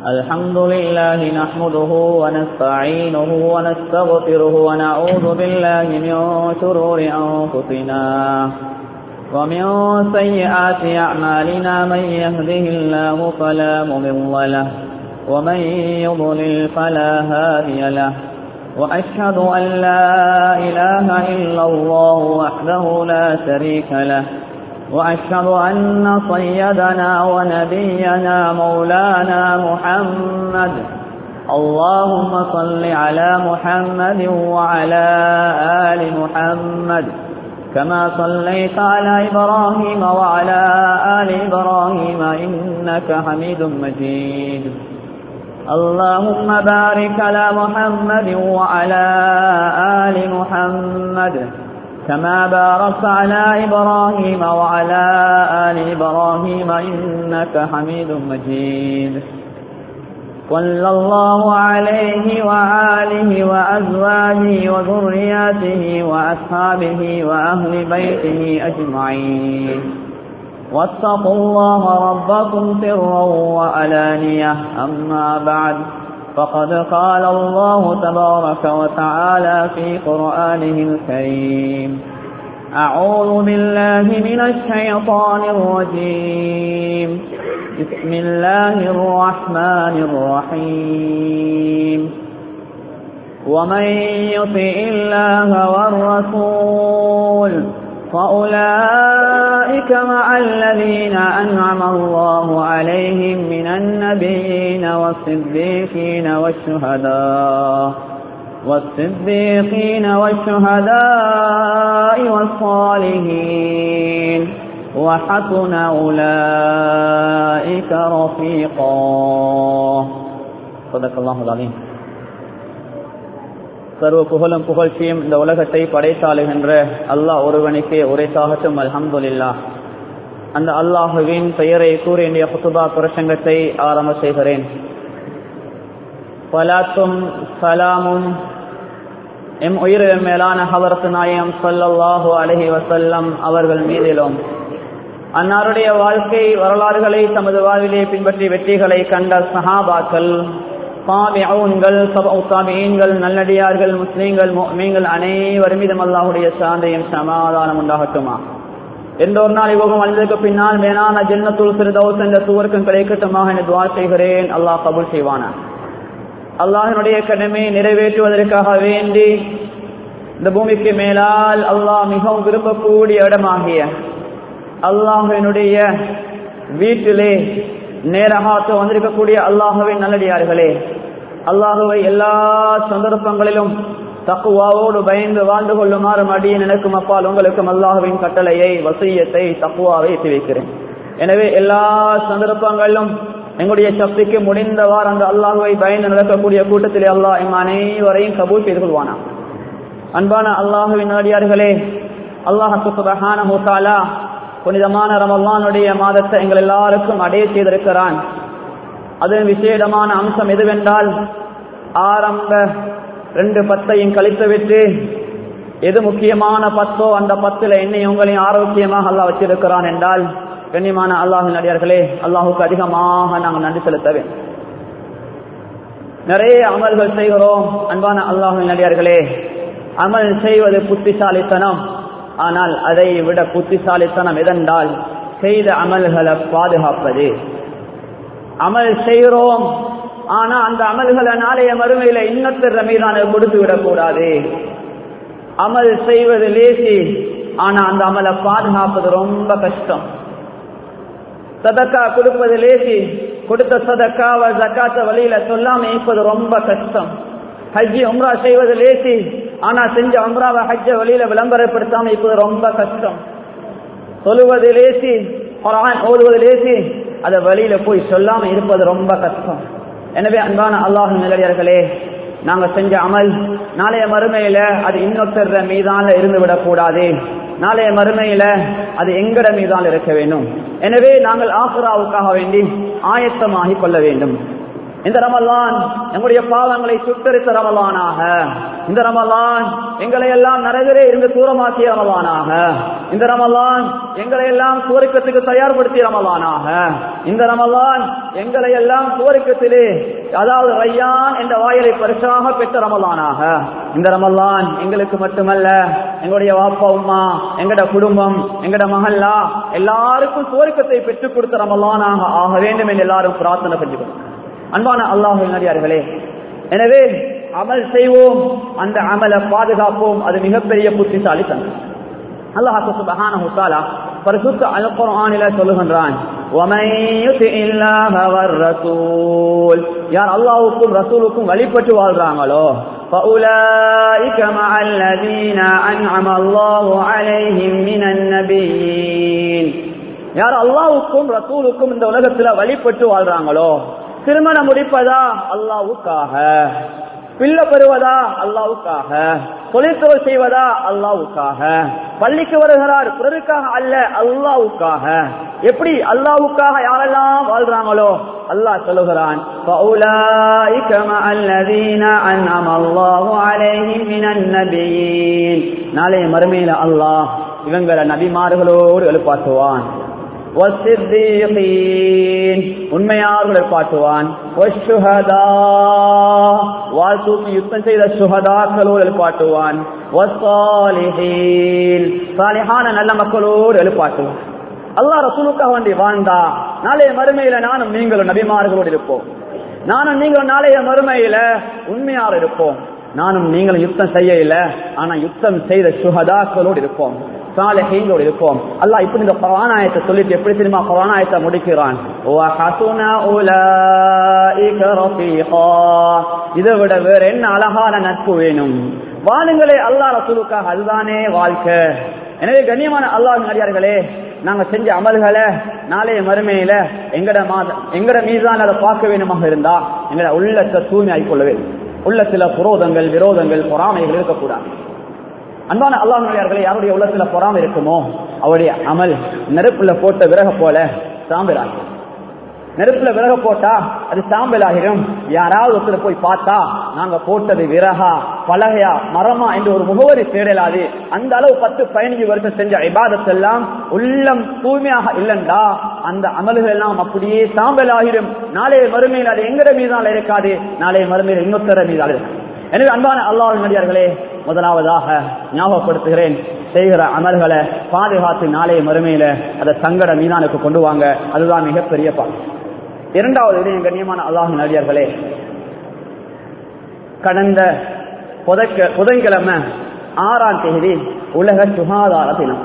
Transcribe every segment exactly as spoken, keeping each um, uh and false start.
الحمد لله نحمده ونستعينه ونستغفره ونعوذ بالله من شرور أنفسنا ومن سيئات أعمالنا من يهده الله فلا مضل له ومن يضلل فلا هادي له وأشهد أن لا إله إلا الله وحده لا شريك له وأشهد أن سيدنا ونبينا مولانا محمد اللهم صل على محمد وعلى آل محمد كما صليت على إبراهيم وعلى آل إبراهيم إنك حميد مجيد اللهم بارك على محمد وعلى آل محمد كما باركت على إبراهيم وعلى آل إبراهيم إنك حميد مجيد صلى الله عليه وآله وأزواجه وذرياته وأصحابه وأهل بيته أجمعين واتقوا الله ربكم سرا وعلانية أما بعد فقد قال الله تبارك وتعالى في قرآنه الكريم أعوذ بالله من الشيطان الرجيم بسم الله الرحمن الرحيم ومن يطع الله والرسول فأولئك مع الذين أنعم الله عليهم من النبيين والصديقين والشهداء والصديقين والشهداء والصالحين وحسن أولئك رفيقا صدق الله العظيم. சர்வ புகழும் புகழ்ச்சியும் இந்த உலகத்தை படைத்தாளுகின்ற அல்லாஹ் ஒருவனுக்கே உரைத்தாகட்டும். அல்ஹம்துலில்லாஹ். அந்த அல்லாஹுவின் பெயரை கூறி என்னுடைய குத்துபா பிரசங்கத்தை ஆரம்ப செய்கிறேன். ஸலாத்தும் ஸலாமும் எம் உயிர் மேலான ஹதரத் நாயகம் ஸல்லல்லாஹு அலைஹி வஸல்லம் அவர்கள் மீதிலும் அன்னாருடைய வாழ்க்கை வரலாறுகளை தமது வாழ்விலே பின்பற்றி வெற்றிகளை கண்ட சஹாபாக்கள், தாபிஊன்கள், தபஉ தாபிஈன்கள், நல்லடியார்கள், முஸ்லிம்கள், முஃமின்கள் அனைவர் மீதும் அல்லாஹ்வுடைய சாந்தியும் சமாதானம் உண்டாகட்டுமா. எந்த ஒரு நாள் இவகம் அழிந்ததற்கு பின்னால் மேலான ஜன்னத்துல் ஃபிர்தௌஸ் என்ற சுவர்க்கம் கிடைக்கட்டுமாக என துஆ செய்கிறேன். அல்லாஹ் கபூல் செய்வானா. அல்லாஹ்வினுடைய கடமை நிறைவேற்றுவதற்காக வேண்டி இந்த பூமிக்கு மேலால் அல்லாஹ் மிகவும் விரும்பக்கூடிய இடமாகிய அல்லாஹ்வினுடைய வீட்டிலே நேரகாத்து வந்திருக்கக்கூடிய அல்லாஹுவின் நல்லடியார்களே, அல்லாஹுவை எல்லா சந்தர்ப்பங்களிலும் தக்குவாவோடு பயந்து வாழ்ந்து கொள்ளுமாறு அடியேன் எனக்கும் அப்பால் உங்களுக்கும் அல்லாஹுவின் கட்டளையை, வசியத்தை, தக்குவாவை எத்தி வைக்கிறேன். எனவே எல்லா சந்தர்ப்பங்களிலும் எங்களுடைய சக்திக்கு முடிந்தவாறு அந்த அல்லாஹுவை பயந்து நடக்கக்கூடிய கூட்டத்திலே அல்லாஹ் எம் அனைவரையும் கபூல் செய்து கொள்வானா. அன்பான அல்லாஹுவின் நல்லடியார்களே, அல்லாஹ் சுப்ஹானஹு வ தஆலா புனிதமான ரமலானுடைய மாதத்தை எங்கள் எல்லாருக்கும் அடைய செய்திருக்கிறான். அதன் விசேடமான அம்சம் எதுவென்றால், ஆரம்ப ரெண்டு பத்தையும் கழித்துவிட்டு எது முக்கியமான பத்தோ அந்த பத்துல என்னை உங்களையும் ஆரோக்கியமாக அல்லாஹ் வச்சிருக்கிறான் என்றால், கண்ணியமான அல்லாஹின் அடியார்களே, அல்லாஹுக்கு அதிகமாக நாங்கள் நன்றி செலுத்தவே. நிறைய அமல்கள் செய்கிறோம். அன்பான அல்லாஹின் அடியார்களே, அமல் செய்வது புத்திசாலித்தனம். ஆனால் அதை விட புத்திசாலித்தனம் எதென்றால் செய்த அமல்களை பாதுகாப்பது. அமல் செய்கிறோம், ஆனா அந்த அமல்களை நாளைய மறுமையில இன்னொருத்தர் மீதான கொடுத்து விடக்கூடாது. அமல் செய்வது லேசி, ஆனா அந்த அமலை பாதுகாப்பது ரொம்ப கஷ்டம். சதக்கா கொடுப்பது லேசி, கொடுத்த சதக்காவை ஜக்காத்த வழியில சொல்லாம இருப்பது ரொம்ப கஷ்டம். ஹஜ்ஜி உம்ரா செய்வது லேசி, ஆனா செஞ்ச உம்ராவை ஹஜ்ஜ வழியில விளம்பரப்படுத்தாம இருப்பது ரொம்ப கஷ்டம். சொல்லுவது லேசி, குர்ஆன் ஓதுவது லேசி, அதை வழியில போய் சொல்லாம இருப்பது ரொம்ப கஷ்டம். எனவே அன்பான அல்லாஹ்வின் நல்லடியார்களே, நாங்க செஞ்ச அமல் நாளைய மறுமையில அது இன்னொருத்தர் மீதான இருந்து விடக்கூடாது. நாளைய மறுமையில அது எங்கட மீதான இருக்க வேண்டும். எனவே நாங்கள் ஆখিরাவுக்காக வேண்டி ஆயத்தமாகி கொள்ள வேண்டும். இந்த ரமலான் நம்முடைய பாவங்களை சுட்டரித்த ரமலானாக, இந்த ரமலான் எங்களை எல்லாம் நரகரே இருந்து தூரமாக்கிய ரமலானாக, இந்த ரமலான் எங்களை எல்லாம் சுவர்க்கத்துக்கு தயார்படுத்திய ரமலானாக, இந்த ரமலான் எங்களை எல்லாம் சுவர்க்கத்திலே அதாவது ரையான் என்ற வாயிலை பரிசாக பெற்ற ரமலானாக, இந்த ரமலான் எங்களுக்கு மட்டுமல்ல எங்களுடைய வாப்பா உம்மா எங்கட குடும்பம் எங்கட மகல்லா எல்லாருக்கும் சுவர்க்கத்தை பெற்றுக் கொடுத்த ரமலானாக ஆக வேண்டும் என்று எல்லாரும் பிரார்த்தனை செஞ்சுக்கணும். அன்பான அல்லாஹ்வின் நல்லடியார்களே, எனவே அமல் செய்வோம், அந்த அமலை பாதுகாப்போம். அது மிகப்பெரிய புத்திசாலித்தனம். அல்லாஹ் சுப்ஹானஹு வ தஆலா பரிசுத்த அல் குர்ஆனிலே சொல்லுகின்றான், وَمَن يُطِعِ اللَّهَ وَالرَّسُولَ யார் அல்லாஹ்வுக்கும் ரசூலுக்கும் வழிபட்டு வாழ்றாங்களோ فَأُولَئِكَ مَعَ الَّذِينَ أَنْعَمَ اللَّهُ عَلَيْهِمْ مِنَ النَّبِيِّينَ யார் அல்லாஹ்வுக்கும் ரசூலுக்கும் இந்த உலகத்துல வழிபட்டு வாழ்றாங்களோ, திருமணம் முடிப்பதா அல்லாஹ்வுக்காக, பிள்ளை பெறுவதா அல்லாஹ்வுக்காக, தொழிற்தொழில் செய்வதா அல்லாஹ்வுக்காக, பள்ளிக்கு வருகிறார் பிறருக்காக அல்ல அல்லாஹ்வுக்காக. எப்படி அல்லாஹ்வுக்காக யாரெல்லாம் வாழ்றாங்களோ அல்லாஹ் சொல்லுகிறான், فَأُولَئِكَ مَعَ الَّذِينَ أَنْعَمَ اللَّهُ عَلَيْهِمْ مِنَ النَّبِيِّينَ நாளைய மறுமையில அல்லாஹ் இவங்களை நபிமார்களோடு எழுப்பாட்டுவான். உண்மையாளர்களை பாட்டுவான். வாழ்த்தூக்கி யுத்தம் செய்த சுஹதாக்களோடு எழுப்பாட்டுவான். சாலிஹான நல்ல மக்களோடு எழுப்பாட்டுவான். அல்லாஹ் ரசூலுக்காக வேண்டி வாழ்ந்தா நாளைய மறுமையில நானும் நீங்களும் நபிமார்களோடு இருப்போம். நானும் நீங்களும் நாளைய மறுமையில உண்மையாளர் இருப்போம். நானும் நீங்களும் யுத்தம் செய்ய இல்ல, ஆனா யுத்தம் செய்த சுஹதாக்களோடு இருப்போம், சாலிஹீன்களோடு இருப்போம். அல்லாஹ் இப்படி இந்த குர்ஆன் ஆயத்தை சொல்லிட்டு எப்படி தெரியுமா குர்ஆன் ஆயத்தை முடிக்கிறான், இதை விட வேற என்ன அழகான நட்பு வேணும். வாழுங்களே அல்லாஹ் ரசூலுக்காக, அதுதானே வாழ்க்கை. எனவே கண்ணியமான அல்லாஹ்வின் அடியார்களே, நாங்க செஞ்ச அமல்களை நாளைய மறுமையில எங்கட எங்கட மீதான அதை பார்க்க வேணுமாக இருந்தா எங்கட உள்ளத்தை தூய்மையாகிக் கொள்ளவே, உள்ளத்துல புரோதங்கள் விரோதங்கள் பொறாமைகள் இருக்கக்கூடாது. அன்பான அல்லாஹ்வின் யாருடைய உள்ளத்துல பொறாமை இருக்குமோ அவருடைய அமல் நெருப்புல போட்ட விறக போல சாம்பலாகும். நெருப்புல விறக போட்டா அது சாம்பலாகிடும். யாராவது ஒருத்தர் போய் பார்த்தா நாங்க போட்டது விறகா பலகையா மரமா என்று ஒரு முகவரி தேடலாது. அந்த அளவு பத்து பதினஞ்சு வருஷம் செஞ்ச இபாதத்தெல்லாம் உள்ளம் தூய்மையாக இல்லைண்டா அந்த அமல்கள் எல்லாம் அப்படியே சாம்பலாகிடும். நாளைய மறுமையில் அது எங்கட மீதால இருக்காது, நாளைய மறுமையில் இன்னொருத்தர மீதால இருக்கு. எனவே அன்பான அல்லாஹ்வின் நடிகார்களே, முதலாவதாக ஞாபகப்படுத்துகிறேன், செய்கிற அமல்களை பாதுகாத்து நாளைய மறுமையில அதை சங்கட மீதானுக்கு கொண்டு வாங்க. அதுதான் மிகப்பெரிய பாடம். இரண்டாவது விடயம் கண்ணியமான அல்லாஹ்வின் நடிகார்களே, கடந்த புதன்கிழமை ஆறாம் தேதி உலக சுகாதார தினம்.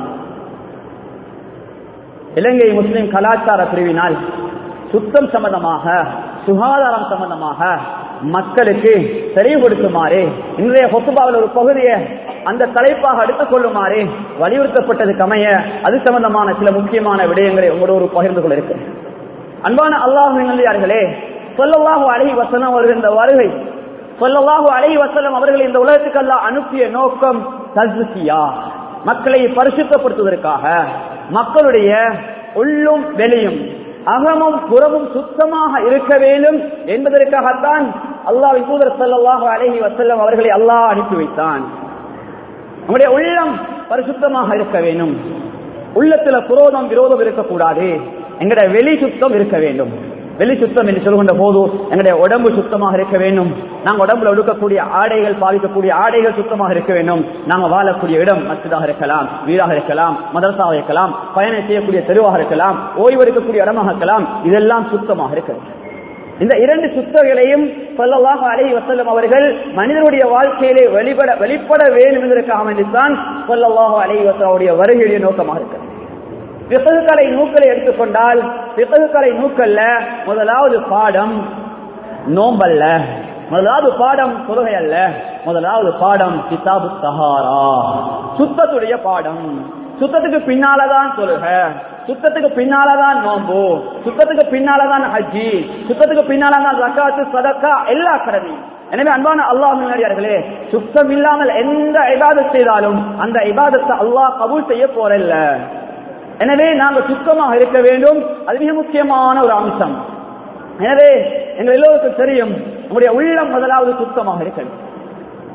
இலங்கை முஸ்லிம் கலாச்சார பிரிவினால் சுத்தம் சம்பந்தமாக சுகாதாரம் சம்பந்தமாக மக்களுக்கு தெளிவுபடுத்துமாறு இன்றைய ஹுத்பாவில் ஒரு பகுதியை அந்த தலைப்பாக எடுத்துக் கொள்ளுமாறு வலியுறுத்தப்பட்டதுக்கு அமைய அது சம்பந்தமான சில முக்கியமான விடயங்களை உங்களோடு பகிர்ந்து கொள்ள இருக்கு. அன்பான அல்லாஹ்வின் நல்லடியார்களே, ஸல்லல்லாஹு அலைஹி வஸல்லம் அவர்கள் இந்த வருகை, ஸல்லல்லாஹு அலைஹி வஸல்லம் அவர்கள் இந்த உலகத்துக்கு அல்லாஹ் அனுப்பிய நோக்கம் தஸ்கியா, மக்களை பரிசுத்தப்படுத்துவதற்காக, மக்களுடைய உள்ளும் வெளியும் அகமும் புறமும் சுத்தமாக இருக்க வேண்டும் என்பதற்காகத்தான் அல்லாஹ்வின் தூதர் ஸல்லல்லாஹு அலைஹி வஸல்லம் அவர்களை அல்லாஹ் அனுப்பி வைத்தான். நம்முடைய உள்ளம் பரிசுத்தமாக இருக்க வேண்டும், உள்ளத்துல குரோதம் விரோதம் இருக்கக்கூடாது, எங்கட வெளி சுத்தம் இருக்க வேண்டும். வெளி சுத்தம் என்று சொல்கின்ற போது எங்களுடைய உடம்பு சுத்தமாக இருக்க வேண்டும். நாங்கள் உடம்புல எடுக்கக்கூடிய ஆடைகள் பாவிக்கக்கூடிய ஆடைகள் சுத்தமாக இருக்க வேண்டும். நாங்கள் வாழக்கூடிய இடம் மஸ்ஜிதாக இருக்கலாம், வீடாக இருக்கலாம், மதரசாக இருக்கலாம், பயணம் செய்யக்கூடிய தெருவாக இருக்கலாம், ஓய்வு எடுக்கக்கூடிய இடமாக இருக்கலாம், இதெல்லாம் சுத்தமாக இருக்க வேண்டும். இந்த இரண்டு சுத்தங்களையும் ஸல்லல்லாஹு அலைஹி வஸல்லம் அவர்கள் மனிதனுடைய வாழ்க்கையிலே வெளிப்பட வெளிப்பட வேண்டும் என்பதற்காக வேண்டித்தான் ஸல்லல்லாஹு அலைஹி வஸல்லம் அவருடைய வருகையுடைய நோக்கமாக இருக்கிறது. ஃபிக்ஹ்களை நூக்களை எடுத்துக்கொண்டால் ஃபிக்ஹ்களை நூக்கல்ல முதலாவது பாடம் நோம்பல்ல, முதலாவது பாடம் தொழுகை அல்ல, முதலாவது பாடம் கிதாபு தஹாரா, சுத்தத்துடைய பாடம். சுத்தத்துக்கு பின்னாலதான் தொழுகை, சுத்தத்துக்கு பின்னாலதான் நோம்பு, சுத்தத்துக்கு பின்னாலதான் ஹஜ்ஜி, சுத்தத்துக்கு பின்னாலதான் ஜகாத்து சதக்கா எல்லா கடமையும். எனவே அன்பான அல்லாஹ்வின் நல்லடியார்களே, சுத்தம் இல்லாமல் எந்த இபாதத் செய்தாலும் அந்த இபாதத்தை அல்லாஹ் கபூல் செய்ய போறல்ல. எனவே நாங்கள் சுத்தமாக இருக்க வேண்டும், அது மிக முக்கியமான ஒரு அம்சம். எனவே எங்கள் எல்லோருக்கும் தெரியும், நம்முடைய உள்ளம் முதலாவது சுத்தமாக இருக்க வேண்டும்.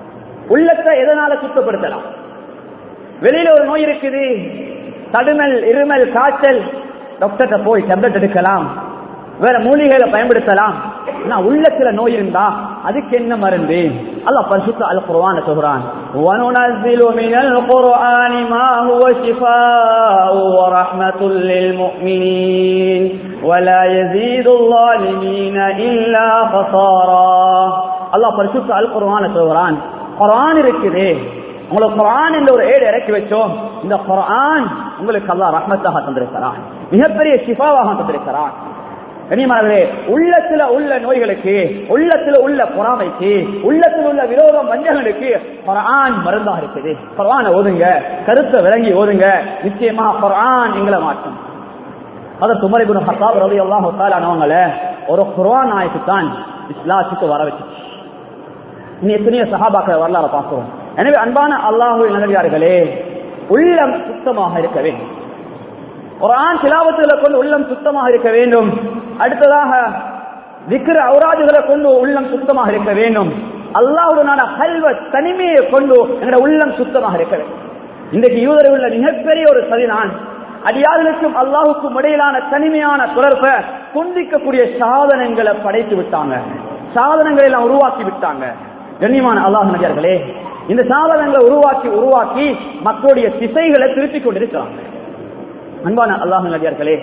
உள்ளத்தை எதனால சுத்தப்படுத்தலாம்? வெளியில ஒரு நோய் இருக்குது, தடுமல், இருமல், காய்ச்சல், டாக்டர்கிட்ட போய் டேப்லெட் எடுக்கலாம், வேற மூலிகைகளை பயன்படுத்தலாம். உள்ளத்துல நோய் இருந்தா அதுக்கு என்ன மருந்து? அல்லாஹ் பரிசுத்த அல் குர்ஆன்ல சொல்றான், வனுனஸிலு மினல் குர்ஆனி மா ஹுவ ஷிஃபாஉ வ ரஹ்மத்துல் லில் முஃமினீன் வலா யஸீதுல் ஸாலிமீன இல்லா கஸாரா. அல்லாஹ் பரிசுத்த அல் குர்ஆன்ல சொல்றான், குர்ஆன் இருக்குது, உங்களுக்கு குர்ஆன் என்ற ஒரு ஏடு இறக்கி வச்சோம். இந்த குர்ஆன் உங்களுக்கு அல்லாஹ் ரஹ்மத்தாக தந்திருக்கிறான், மிகப்பெரிய ஷிஃபாவாக தந்திருக்கிறான். கனிமானவர்களே, உள்ளத்துல உள்ள நோய்களுக்கு, உள்ளத்துல உள்ள பொறாமைக்கு, உள்ளத்தில் உள்ள விரோதம் வஞ்சகங்களுக்கு குர்ஆன் மருந்தாக இருக்குது. குர்ஆனை ஓதுங்க, கருத்தை விளங்கி ஓதுங்க, நிச்சயமா குர்ஆன் எங்களை மாற்றும். அதற்கு உமர் இப்னு கத்தாப் ரலியல்லாஹு தஆலா அன்ஹுங்கள ஒரு குர்ஆன் ஆயத்து தான் இஸ்லாத்துக்கு வர வச்சு. இனி எத்தனையோ சஹாபாக்கள் வரலாறு பார்க்கிறோம். எனவே அன்பான அல்லாஹ்வின் நல்லடியார்களே, உள்ளம் சுத்தமாக இருக்க வேண்டும். குர்ஆன் திலாவத்துல கொண்டு உள்ளம் சுத்தமாக இருக்க வேண்டும். அடுத்ததாக திக்ர் ஔராதுகளை கொண்டு உள்ளம் சுத்தமாக இருக்க வேண்டும். அல்லாஹ்வுடனான ஹல்வத் தனிமையை கொண்டு எங்களுடைய உள்ளம் சுத்தமாக இருக்க வேண்டும். இன்றைக்கு யூதர்கள் உள்ள மிகப்பெரிய ஒரு சதிதான், அடியார்களுக்கும் அல்லாஹுக்கும் இடையிலான தனிமையான தொடர்பை துண்டிக்கக்கூடிய சாதனங்களை படைத்து விட்டாங்க, சாதனங்களை எல்லாம் உருவாக்கி விட்டாங்க. கண்ணியமான அல்லாஹ் நபியர்களே, இந்த சாதனங்களை உருவாக்கி உருவாக்கி மக்களுடைய திசைகளை திருப்பிக் கொண்டிருக்கிறாங்க. அன்பான அல்லாஹ் நபியர்களே,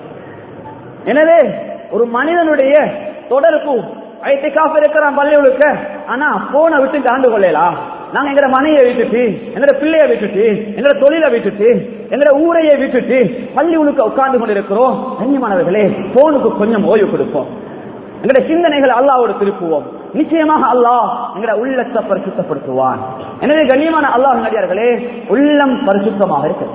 எனவே ஒரு மனிதனுடைய தொடர்பு ஐத்திகாஃப் இருக்கிறான் பள்ளிகளுக்க, ஆனா போனை விட்டு கலந்து கொள்ளலாம். நாங்க எங்கட மனையை விட்டுட்டு, எங்கட பிள்ளைய விட்டுட்டு, எங்கட தொழிலை விட்டுட்டு, எங்கட ஊரையை விட்டுட்டு பள்ளி உழுக்க உட்கார்ந்து கொண்டிருக்கிறோம். கண்ணியமானவர்களே, போனுக்கு கொஞ்சம் ஓய்வு கொடுப்போம், எங்கட சிந்தனைகளை அல்லாஹ்வோடு திருப்புவோம். நிச்சயமாக அல்லாஹ் எங்கட உள்ளத்தை பரிசுத்தப்படுத்துவான். எனவே கண்ணியமான அல்லாஹ் நடிகார்களே, உள்ளம் பரிசுத்தமாக இருக்கு.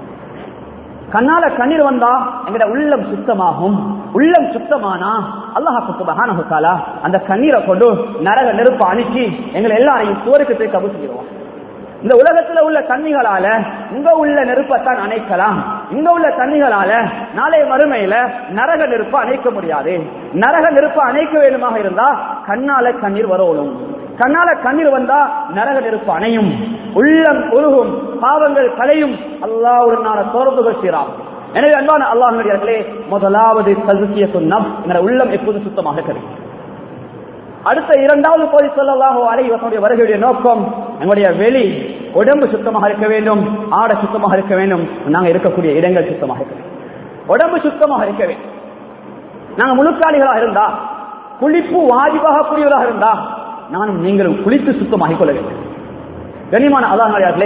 கண்ணால கண்ணீர் வந்தா எங்கட உள்ளம் சுத்தமாகும். உள்ளம் சுத்தமானா அல்லாஹ் சுப்ஹானஹு வ தஆலா அந்த கண்ணீரை கொண்டு நரக நெருப்பு அனுப்பி எங்களை எல்லாரையும் சுவர்க்கத்தை கபூசிடுவான். இந்த உலகத்துல உள்ள தண்ணிகளால இங்க உள்ள நெருப்பத்தான் அணைக்கலாம், இங்க உள்ள தண்ணிகளால நாளைய மறுமையில நரக நெருப்ப அணைக்க முடியாது. நரக நெருப்ப அணைக்க வேண்டுமாக இருந்தா கண்ணால கண்ணீர் வரணும். கண்ணால கண்ணீர் வந்தா நரக நெருப்பு அணையும், உள்ளம் உருகும், பாவங்கள் களையும், அல்லாஹ்வுடனான தொடர்புகள் சீராகும். எனவே அன்பான அல்லாஹ் நடிகார்களே, முதலாவது தஸ்கியத்துன் நஃப்ஸ், என்ற உள்ளம் எப்போது சுத்தமாக இருக்கிறது. அடுத்த இரண்டாவது பகுதி ஸல்லல்லாஹு அலைஹி வஸல்லம் வருகையுடைய நோக்கம் எங்களுடைய வெளி உடம்பு சுத்தமாக இருக்க வேண்டும், ஆடை சுத்தமாக இருக்க வேண்டும், நாங்க இருக்கக்கூடிய இடங்கள் சுத்தமாக இருக்க வேண்டும். உடம்பு சுத்தமாக இருக்க வேண்டும். நாங்க முழுக்காளிகளாக இருந்தா, குளிப்பு வாஜிபாக கூடியவராக இருந்தா நானும் நீங்களும் குளித்து சுத்தமாக கொள்ள வேண்டும். கண்ணியமான அல்லாஹ் நடிகார்களே,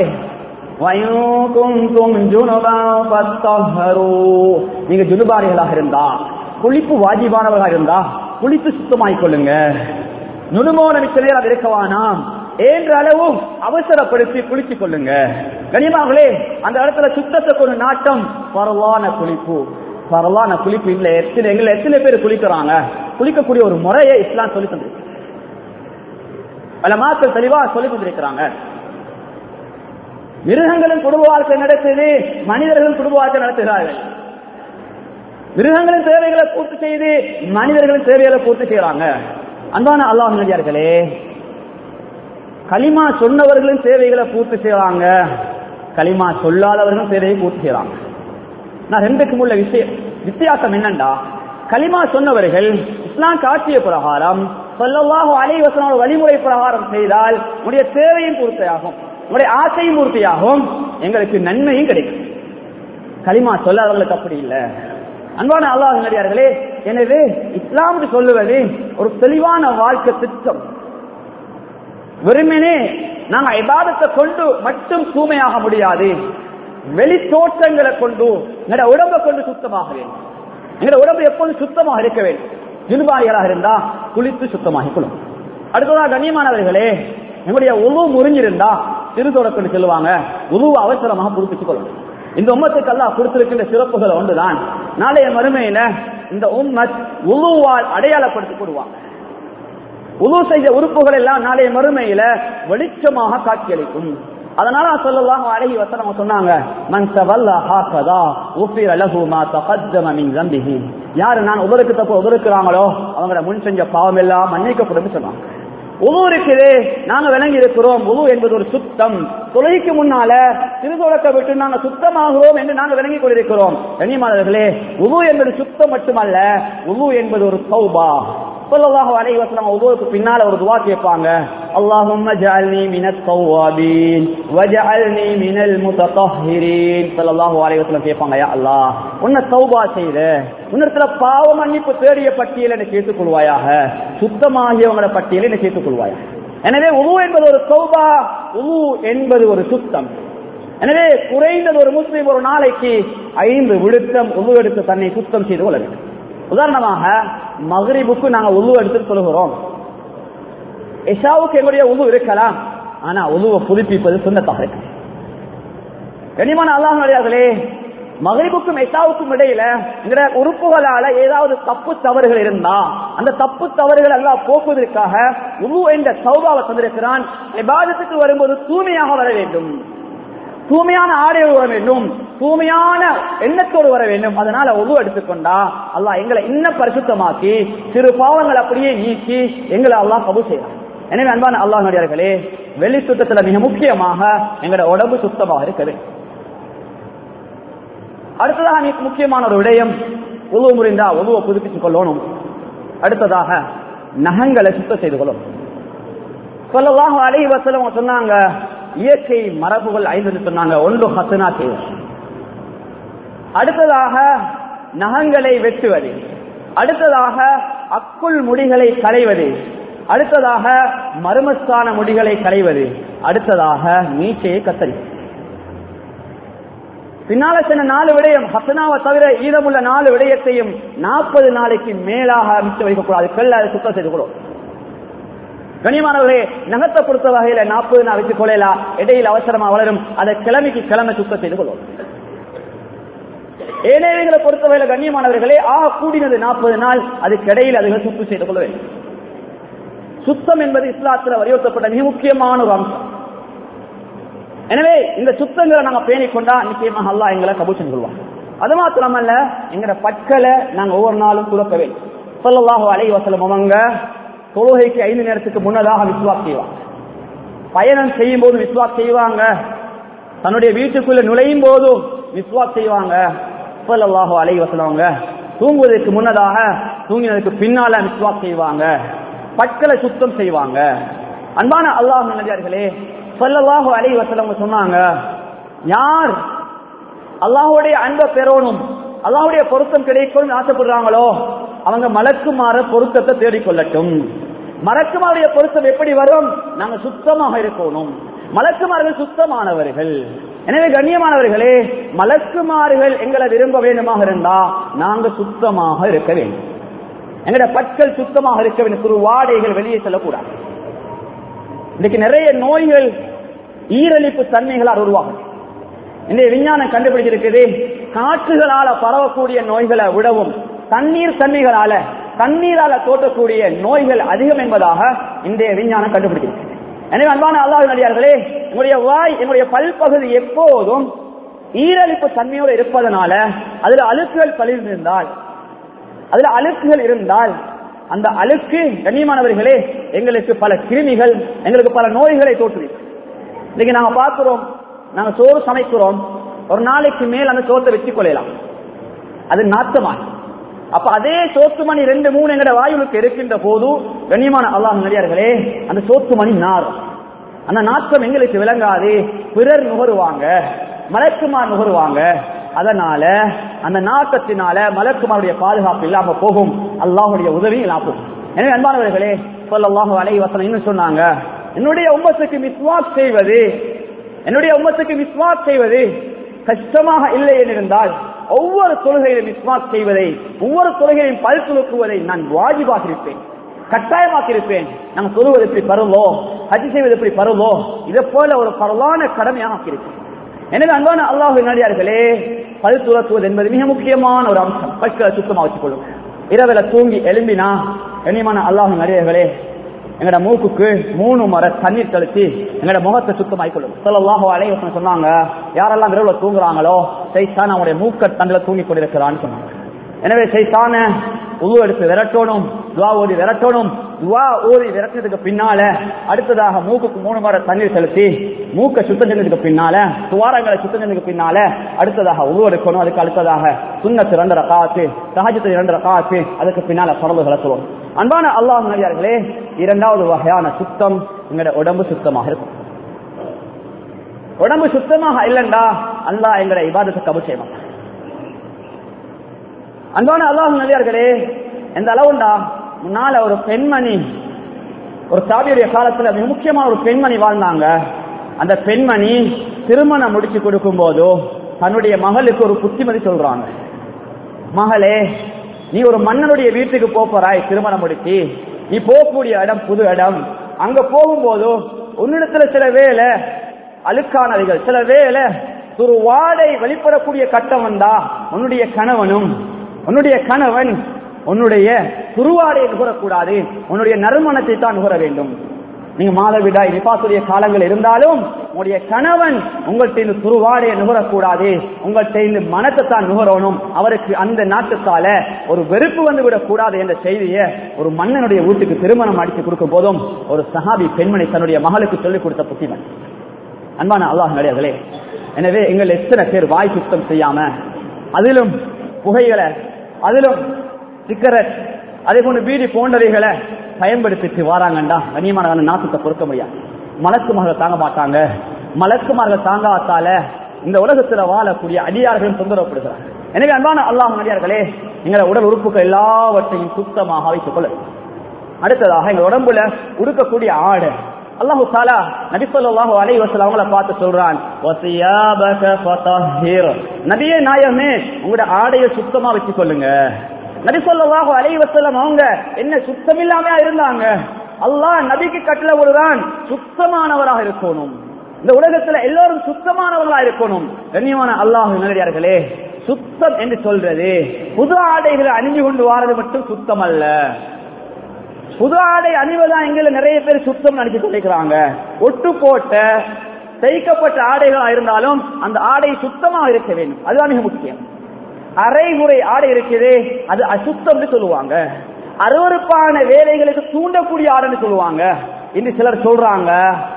நீங்க ஜுனுபாரிகளாக இருந்தா, குளிப்பு வாஜிபானவர்களாக இருந்தா குளித்து சுத்தமாகிக் கொள்ளுங்க. நுணுமோன மிச்ச நேரம் இருக்கவானாம் என்ற அளவும் அவசரப்படுத்தி குளித்துக் கொள்ளுங்க. கனிமாங்களே, அந்த இடத்துல சுத்தத்தை கொண்டு நாட்டம் பரவான குளிப்பு, பரவான குளிப்பு இல்லை. எத்தனை எங்களை எத்தனை பேர் குளிக்கிறாங்க? குளிக்கக்கூடிய ஒரு முறையை இஸ்லாம் சொல்லி தந்திருக்கு, பல மாக்கள் தெளிவா சொல்லி தந்திருக்கிறாங்க. மிருகங்களும் குடும்ப வாழ்க்கை நடத்துது, மனிதர்களும் குடும்ப வாழ்க்கை நடத்துகிறார்கள். மிருகங்களின் தேவைகளை பூர்த்தி செய்து மனிதர்களின் தேவைகளை பூர்த்தி செய்யறாங்க. அன்பான அல்லாஹ் நடிகார்களே, களிமா சொன்னவர்களின் தேவைகளை பூர்த்தி செய்யறாங்க, களிமா சொல்லாதவர்களும் தேவையை பூர்த்தி செய்யறாங்க. நான் ரெண்டுக்கும் உள்ள விஷயம் வித்தியாசம் என்னண்டா, களிமா சொன்னவர்கள் இஸ்லாம் காட்டிய பிரகாரம் ஸல்லல்லாஹு அலைஹி வஸல்லம் வழிமுறை பிரகாரம் செய்தால் உடைய தேவையும் பூர்த்தியாகும், உடைய ஆசையும் பூர்த்தியாகும், எங்களுக்கு நன்மையும் கிடைக்கும். களிமா சொல்லாதவர்களுக்கு அப்படி இல்லை. அன்பான அல்லாஹ் நடிகார்களே, எனவே இஸ்லாம் சொல்லுவது ஒரு தெளிவான வாழ்க்கை திட்டம். வெறுமனே நாங்க இபாதத்தை கொண்டு மட்டும் தூய்மையாக முடியாது, வெளி தோற்றங்களை கொண்டு எங்களோட உடம்பை கொண்டு சுத்தமாக வேண்டும். எங்களோட உடம்பு எப்போதும் சுத்தமாக இருக்க வேண்டும். ஜுனுபாரிகளாக இருந்தா குளித்து சுத்தமாக கொள்ளும். அடுத்ததாக கண்ணியமானவர்களே, எங்களுடைய உழு முறிஞ்சிருந்தா திருத்தோட கொண்டு சொல்லுவாங்க, உழுவை அவசரமாக புதுப்பித்துக் கொள்ளணும். இந்த உம்மத்துக்கு அல்லாஹ் கொடுத்திருக்கின்ற சிறப்புகள் ஒன்றுதான், நாளைய மறுமையில இந்த உம்மத் உழுவால் அடையாளப்படுத்திக் கொள்வாங்க. உழு செய்த உறுப்புகள் எல்லாம் நாளைய மறுமையில வெளிச்சமாக காட்சியளிக்கும். அதனால ஸல்லல்லாஹு அலைஹி வஸல்லம் சொன்னாங்க, மன் தவல்லா ஹாகதா உஃபிர லஹு மா தகத்தம மின் ஸம்பிஹி. யார் நான் உதருக்கு தப்பு உதருக்குறாங்களோ அவங்களோட முன் செஞ்ச பாவம் எல்லாம் மன்னிக்கப்படும் சொன்னாங்க. உது இருக்குது, நாங்க விளங்கி இருக்கிறோம். உது என்பது ஒரு சுத்தம். தொழுகைக்கு முன்னால திருதொழக்க விட்டு நாங்க சுத்தமாகிறோம் என்று நாங்க விளங்கி கொண்டிருக்கிறோம். கண்ணியமானவர்களே, உது என்பது சுத்தம் மட்டுமல்ல, உது என்பது ஒரு தௌபா. ஸல்லல்லாஹு அலைஹி வஸல்லம் உதுவுக்கு பின்னால ஒரு துஆ கேட்பாங்க. அல்லாஹும்ம ஜஅல்னி மினத் தவ்வாபீன் வஜஅல்னி மினல் முத்தஹஹிரீன். ஸல்லல்லாஹு அலைஹி வஸல்லம் கேட்பாங்க, யா அல்லாஹ், உன்னை தௌபா செய்த, உன்னிடத்துல பாவ மன்னிப்பு தேடிய பட்டியலை என்னை சேர்த்துக் கொள்வாயாக, சுத்தமாகியவங்கள பட்டியலை என்னை சேர்த்துக் கொள்வாயாக. எனவே உது என்பது ஒரு தௌபா, உது என்பது ஒரு சுத்தம். எனவே குறைந்தது ஒரு முஸ்லிம் ஒரு நாளைக்கு ஐந்து விழுத்தம் உது எடுத்து தன்னை சுத்தம் செய்து கொள்ள வேண்டும். உதாரணமாக மக்ரிபுக்கு நாங்க உது எடுத்து சொல்லுகிறோம். இஷாவுக்கு எங்களுடைய உது இருக்கலாம், ஆனா உதுவை புதுப்பிப்பது சுன்னத்தாக இருக்கு. கனிமான அல்லாஹ்வுடையவர்களே, மக்ரிபுக்கும் இஷாவுக்கும் இடையில எங்களுடைய உறுப்புகளால ஏதாவது தப்பு தவறுகள் இருந்தா அந்த தப்பு தவறுகள் எல்லாம் போக்குவதற்காக உது என்ற தௌபாவை தந்திருக்கிறான். இபாதத்துக்கு வரும்போது தூய்மையாக வர வேண்டும், தூய்மையான ஆடையோடு வர வேண்டும், தூய்மையான எண்ணத்தோடு வர வேண்டும். அதனால உது எடுத்துக்கொண்டா அல்லாஹ் எங்களை இன்னும் பரிசுத்தமாக்கி சிறு பாவங்கள் அப்படியே நீக்கி எங்களை அல்லாஹ் கபூல் செய்யலாம். எனவே அன்பான அல்லாஹ்வுடையவர்களே, வெளி சுத்தத்துல மிக முக்கியமாக எங்களோட உடம்பு சுத்தமாக இருக்குது. அடுத்ததாக மிக முக்கியமான ஒரு விடயம், உது முறிந்தா உதுவை புதுப்பித்துக் கொள்ளணும். அடுத்ததாக நகங்களை சுத்தம் செய்து கொள்ளணும். ஸல்லல்லாஹு அலைஹி வஸல்லம் சொன்னாங்க, இயற்கை மரபுகள் ஐந்து சொன்னாங்க. ஒன்று ஹசனா செய்வது, அடுத்ததாக நகங்களை வெட்டுவது, அடுத்ததாக அக்குள் முடிகளை களைவது, அடுத்ததாக மர்மஸ்தான முடிகளை களைவது, அடுத்ததாக மீசையை கத்தரிப்பது. பின்னால சொன்ன நாலு விடயம் ஹசனாவை தவிர ஈரமுள்ள நாலு விடயத்தையும் நாற்பது நாளைக்கு மேலாக மிச்ச வைக்கக்கூடாது, கல்ல சுத்தம் செய்து கொள்ளும். கனிமானவர்களே, நகத்தை பொறுத்த வகையில நாற்பது நாள் வச்சு கொள்ளலாம், இடையில் அவசரமா வளரும், அதை கிழமைக்கு கிழமை சுத்தம் செய்து கொள்ளும். ஏனையவர்களை பொறுத்த வகையில கண்ணியமானவர்களே, ஆக கூடினது நாற்பது நாள், அதுக்கு இடையில் அதுகள் சுத்தம் செய்து கொள்ள வேண்டும். சுத்தம் என்பது இஸ்லாத்தில் வலியுறுத்தப்பட்ட மிக முக்கியமான ஒரு அம்சம். எனவே இந்த சுத்தங்களை நாங்க பேணிக்கொண்டா நிச்சயமாக அல்லாஹ் எங்களை கபூல் செஞ்சு கொள்வாங்க. அது மாத்திரமல்ல, எங்கட பற்களை நாங்க ஒவ்வொரு நாளும் துலக்க வேண்டும். ஸல்லல்லாஹு அலைஹி வஸல்லம் அவங்க தொழுகைக்கு ஐந்து நேரத்துக்கு முன்னதாக விஸ்வாஸ் செய்வாங்க, பயணம் செய்யும் போது விஸ்வாஸ் செய்வாங்க, தன்னுடைய வீட்டுக்குள்ள நுழையும் போதும் விஸ்வாஸ் செய்வாங்க. ஸல்லல்லாஹு அலைஹி வஸல்லம் அவங்க தூங்குவதற்கு முன்னதாக தூங்கினதுக்கு பின்னால விஸ்வாஸ் செய்வாங்க, பற்களை சுத்தம் செய்வாங்க. அன்பான அல்லாஹ் நல்லடியார்களே, ஸல்லல்லாஹு அலைஹி வஸல்லம் சொன்னாங்க, யார் அல்லாஹ்வுடைய அன்பை பெறணும், அல்லாஹ்வுடைய பொருத்தம் கிடைக்கும் ஆசைப்படுறாங்களோ அவங்க மலக்குமார பொருத்தத்தை தேடிக்கொள்ளட்டும். மலக்குமாருடைய பொருத்தம் எப்படி வரும்? நாங்க சுத்தமாக இருக்கணும். மலக்குமார்கள் சுத்தமானவர்கள். எனவே கண்ணியமானவர்களே, மலக்குமார்கள் எங்களை விரும்ப வேண்டுமாக இருந்தா நாங்க சுத்தமாக இருக்க வேண்டும். எங்களுடைய பற்கள் சுத்தமாக இருக்க வேண்டும், ஒரு வாடைகள் வெளியே செல்லக்கூடாது. இன்னைக்கு நிறைய நோய்கள் ஈரலிப்பு தன்மைகளால் உருவாகும். இந்த விஞ்ஞானம் கண்டுபிடிச்சிருக்குது, காற்றுகளால பரவக்கூடிய நோய்களை விடவும் தண்ணீர் தன்மைகளால தண்ணீரால தோற்றக்கூடிய நோய்கள் அதிகம் என்பதாக இன்றைய விஞ்ஞானம் கண்டுபிடிச்சிருக்கு. எனவே அன்பான அல்லாஹ்வின் அடியார்களே, எங்களுடைய வாய், எங்களுடைய பல்பகுதி எப்போதும் ஈரலிப்பு தன்மையோடு இருப்பதனால அதுல அழுக்குகள் பதிந்திருந்தால், அதுல அழுக்குகள் இருந்தால் அந்த அழுக்கு கண்ணியமானவர்களே எங்களுக்கு பல கிருமிகள், எங்களுக்கு பல நோய்களை தோற்றுவிக்கும். இன்னைக்கு நாங்க பார்க்கிறோம், நாங்க சோறு சமைக்கிறோம், ஒரு நாளைக்கு மேல் அந்த சோத்தை வச்சுக் கொள்ளலாம், அது நாத்தமாய். அப்ப அதே சோத்து மணி ரெண்டு மூணு எங்கட வாயுலுக்கு இருக்கின்ற போது கண்ணியமான அல்லாஹ் நடிகார்களே, அந்த சோத்து மணி நாரும், அந்த நாற்றம் எங்களுக்கு விளங்காது, பிறர் நுகருவாங்க, மலக்குமார் நுகருவாங்க. அதனால அந்த நாட்டத்தினால மலக்குமாருடைய பாதுகாப்பு இல்லாம போகும், அல்லாஹுடைய உதவி இல்லாம போகும். எனவே அன்பானவர்களே, ஸல்லல்லாஹு அலைஹி வஸல்லம் இன்னும் சொன்னாங்க, என்னுடைய உம்மத்துக்கு மிஸ்வாக் செய்வது, என்னுடைய உம்மத்துக்கு மிஸ்வாக் செய்வது கஷ்டமாக இல்லை என்றிருந்தால் ஒவ்வொரு தொழுகையிலும் மிஸ்வாக் செய்வதை, ஒவ்வொரு தொழுகையிலும் பல் துலக்குவதை நான் வாஜிபாக இருப்பேன், கட்டாயமாக இருப்பேன். நாங்கள் தொழுவது எப்படி பருவோ, ஹஜ் செய்வது எப்படி பருவோ, இதை போல ஒரு பரவான கடமையாக இருப்பேன். எனவே அன்பான அல்லாஹ்வின் அடியார்களே, பல் துலக்குவது என்பது மிக முக்கியமான ஒரு அம்சம். பற்களை சுத்தமாக வச்சுக் கொள்ளும். இரவுல தூங்கி எழும்பினா கண்ணியமான அல்லாஹ்வின் அடியார்களே, எங்கட மூக்குக்கு மூணு முறை தண்ணீர் தெளித்து எங்கட முகத்தை சுத்தமாக்கிக் கொள்ளும். ஸல்லல்லாஹு அலைஹி வஸல்லம் சொன்னாங்க, யாரெல்லாம் இரவுல தூங்குறாங்களோ சைத்தான் அவனுடைய மூக்க தண்டில தூங்கி கொண்டிருக்கிறான்னு சொன்னாங்க. எனவே சைத்தான உது எடுத்து விரட்டணும், துவா ஓதி விரட்டணும். துவா ஓதி விரட்டினதுக்கு பின்னால அடுத்ததாக மூக்குக்கு மூணு முறை தண்ணீர் செலுத்தி மூக்கை சுத்தம் செஞ்சதுக்கு பின்னால துவாரங்களை சுத்தம் செஞ்சதுக்கு பின்னால அடுத்ததாக உருவ எடுக்கணும். அதுக்கு அடுத்ததாக சுன்னத்து இரண்டு ரகாத்து, தஹஜ்ஜுத் இரண்டு ரகாத்து, அதுக்கு பின்னால பரலுகளை சொல்லணும். அன்பான அல்லாஹ் நபியார்களே, இரண்டாவது வகையான சுத்தம் எங்களோட உடம்பு சுத்தமாக இருக்கும். உடம்பு சுத்தமாக இல்லைண்டா அல்லாஹ் எங்களோட இபாதத்துக்கு கபூல் செய்ய மாட்டான். அன்பான அல்லாஹ் நபியார்களே, எந்த அளவுண்டா முன்னால ஒரு பெண்மணி, ஒரு தாபியுடைய காலத்துல மிக முக்கியமான ஒரு பெண்மணி வாழ்ந்தாங்க. அந்த பெண்மணி திருமணம் முடிச்சு கொடுக்கும் போதோ தன்னுடைய மகளுக்கு ஒரு புத்திமதி சொல்றாங்க. மகளே, நீ ஒரு மன்னனுடைய வீட்டுக்கு போறாய், திருமணம் முடிச்சு நீ போகக்கூடிய இடம் புது இடம். அங்க போகும்போதோ உன்னிடத்துல சில வேலை அழுக்கானவைகள், சில வேலை ஒரு வாடை வெளிப்படக்கூடிய கட்டம் வந்தா உன்னுடைய கணவனும் உன்னுடைய கணவன் உன்னுடைய துருவாடையை நுகரக்கூடாது, உன்னுடைய நறுமணத்தை தான் நுகர வேண்டும். நீங்க மாதவிடாய் நிபாசுடைய காலங்கள் இருந்தாலும் உங்களுடைய கணவன் உங்கள்கிட்ட துருவாடையை நுகரக்கூடாது, உங்கள்கிட்ட மனத்தை தான் நுகரணும். அவருக்கு அந்த நாட்டுக்கால ஒரு வெறுப்பு வந்து விடக்கூடாது என்ற செய்தியை ஒரு மன்னனுடைய வீட்டுக்கு திருமணம் அடித்து கொடுக்கும் போதும் ஒரு சஹாபி பெண்மணி தன்னுடைய மகளுக்கு சொல்லிக் கொடுத்த புத்திமன். அன்பான அல்லாஹ் நடிகர்களே, எனவே எங்கள் எத்தனை பேர் வாய் சுத்தம் செய்யாம அதிலும் புகைகளை, அதிலும் சிகரெட், அதே போன்று பீடி போன்றவைகளை பயன்படுத்திட்டு வாராங்கண்டா கண்ணியமான நாசத்தை பொறுக்க முடியாது. மலக்குமார்கள் தாங்க மாட்டாங்க. மலக்குமார்கள் தாங்காத்தால இந்த உலகத்துல வாழக்கூடிய அடியார்களும் தொந்தரவுப்படுகிறார். எனவே அன்பான அல்லாஹ் அடியார்களே, எங்களை உடல் உறுப்புகள் எல்லாவற்றையும் சுத்தமாக வைத்துக் கொள்ள. அடுத்ததாக எங்க உடம்புல உடுக்கக்கூடிய ஆடை, அல்லாஹு தஆலா நபி ஸல்லல்லாஹு அலைஹி வஸல்லம் அவங்களை பார்த்து சொல்றான், வஸியாபக ஃபதஹிர், நபியே நாயகமே உங்களுடைய ஆடையை சுத்தமா வச்சுக் கொள்ளுங்க. நபி ஸல்லல்லாஹு அலைஹி வஸல்லம் அவங்க என்ன சுத்தம் இல்லாம இருந்தாங்க. அல்லாஹ் நபிக்கு கட்டளை போடுறான், சுத்தமானவராக இருக்கணும். இந்த உலகத்துல எல்லாரும் சுத்தமானவர்களா இருக்கணும். கண்ணியமான அல்லாஹ் நல்லடியார்களே, சுத்தம் என்று சொல்றது புது ஆடைகளை அணிஞ்சு கொண்டு வாரது மட்டும் சுத்தம் அல்ல. புது ஆடை அணிவதா எங்களை நிறைய பேர் சுத்தம் நினைச்சு சொல்லிக்கிறாங்க. ஒட்டு போட்ட தைக்கப்பட்ட ஆடைகளா இருந்தாலும் அந்த ஆடை சுத்தமாக இருக்க வேண்டும், அதுதான் மிக முக்கியம். அரைகுறை ஆடை இருக்குது, அது அசுத்தம் சொல்லுவாங்க. அருவருப்பான வேலைகளுக்கு தூண்டக்கூடிய ஆடைன்னு சொல்லுவாங்க. இன்று சிலர் சொல்றாங்க,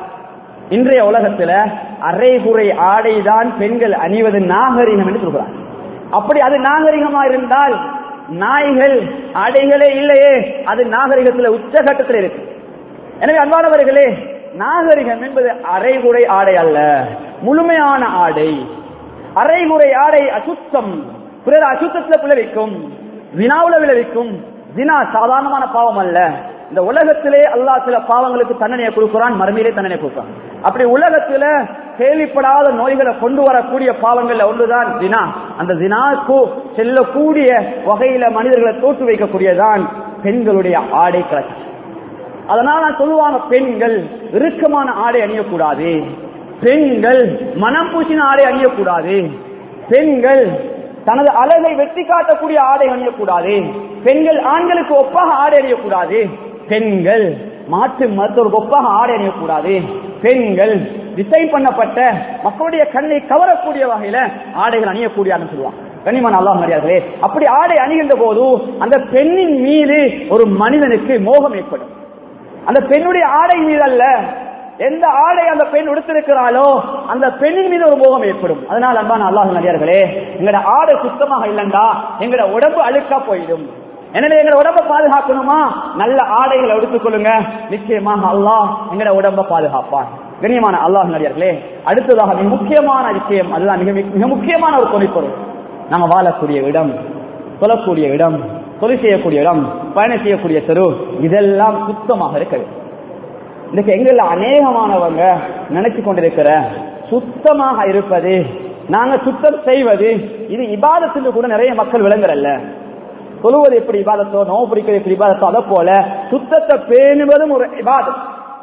இன்றைய உலகத்துல அரைகுறை ஆடை தான் பெண்கள் அணிவது நாகரிகம் என்று சொல்றாங்க. அப்படி அது நாகரிகமா இருந்தால் நாய்கள் ஆடைகளே இல்லையே, அது நாகரிகத்தில் உச்சகட்டத்தில் இருக்கு. எனவே அன்பானவர்களே, நாகரிகம் என்பது அரைகுறை ஆடை அல்ல, முழுமையான ஆடை. அரைகுறை ஆடை அசுத்தம், பிறர் அசுத்தத்தில் விளைவிக்கும், வினாவுல விளைவிக்கும். வினா சாதாரணமான பாவம் அல்ல. இந்த உலகத்திலே அல்லாஹ் சில பாவங்களுக்கு தண்டனையை கொடுக்கிறான், மறுமையிலே தண்டனை கொடுக்கிறான். அப்படி உலகத்துல கேள்விப்படாத நோய்களை கொண்டு வரக்கூடிய பாவங்கள்ல ஒன்றுதான் ஜினா. அந்த ஜினாக்கு செல்லக்கூடிய வகையில மனிதர்களை தோற்று வைக்கக்கூடியதான் பெண்களுடைய ஆடை கிளர்ச்சி. அதனால சொல்லுவாங்க, பெண்கள் இறுக்கமான ஆடை அணியக்கூடாது, பெண்கள் மனம் பூசின ஆடை அணியக்கூடாது, பெண்கள் தனது அழகை வெட்டி காட்டக்கூடிய ஆடை அணியக்கூடாது, பெண்கள் ஆண்களுக்கு ஒப்பாக ஆடை அணியக்கூடாது, பெண்கள் மாற்று மருத்துவருக்கு ஒப்பாக ஆடை அணியக்கூடாது, பெண்கள் டிசைன் பண்ணப்பட்ட மக்களுடைய கண்ணை கவரக்கூடிய வகையில ஆடைகள் அணியக்கூடியாதுன்னு சொல்லுவாங்க. கண்ணியமான அல்லாஹ் மரியாதைகளே, அப்படி ஆடை அணிகின்ற போது அந்த பெண்ணின் மீது ஒரு மனிதனுக்கு மோகம் ஏற்படும். அந்த பெண்ணுடைய ஆடை மீது அல்ல, எந்த ஆடை அந்த பெண் உடுத்திருக்கிறாளோ அந்த பெண்ணின் மீது ஒரு மோகம் ஏற்படும். அதனால் அன்பான அல்லாஹ் நடிகார்களே, எங்களோட ஆடை சுத்தமாக இல்லைண்டா எங்களோட உடம்பு அழுக்கா போயிடும். எனவே எங்களோட உடம்பை பாதுகாக்கணுமா, நல்ல ஆடைகளை எடுத்துக் கொள்ளுங்க, நிச்சயமாக அல்லாஹ் எங்களோட உடம்பை பாதுகாப்பான். கண்ணியமான அல்லாஹ் நடிகார்களே, அடுத்ததாக மிக முக்கியமான விஷயம், அதுதான் மிக மிக முக்கியமான ஒரு தொழிற்பொருள். நாங்க வாழக்கூடிய இடம், சொல்லக்கூடிய இடம், தொழில் செய்யக்கூடிய இடம், பயணம் செய்யக்கூடிய தெரு, இதெல்லாம் சுத்தமாக இருக்க வேண்டும். இன்னைக்கு எங்கள அநேகமானவங்க நினைச்சு கொண்டிருக்கிற சுத்தமாக இருப்பது, நாங்க சுத்தம் செய்வது, இது இபாதத்துக்கு கூட நிறைய மக்கள் விளங்குறல்ல. சொல்லுவது எப்படி இபாதத்தோ, நோவு பிடிக்கிறது எப்படி இபாதத்தோ, அதை போல சுத்தத்தை பேணுவதும் ஒரு இபாதத்.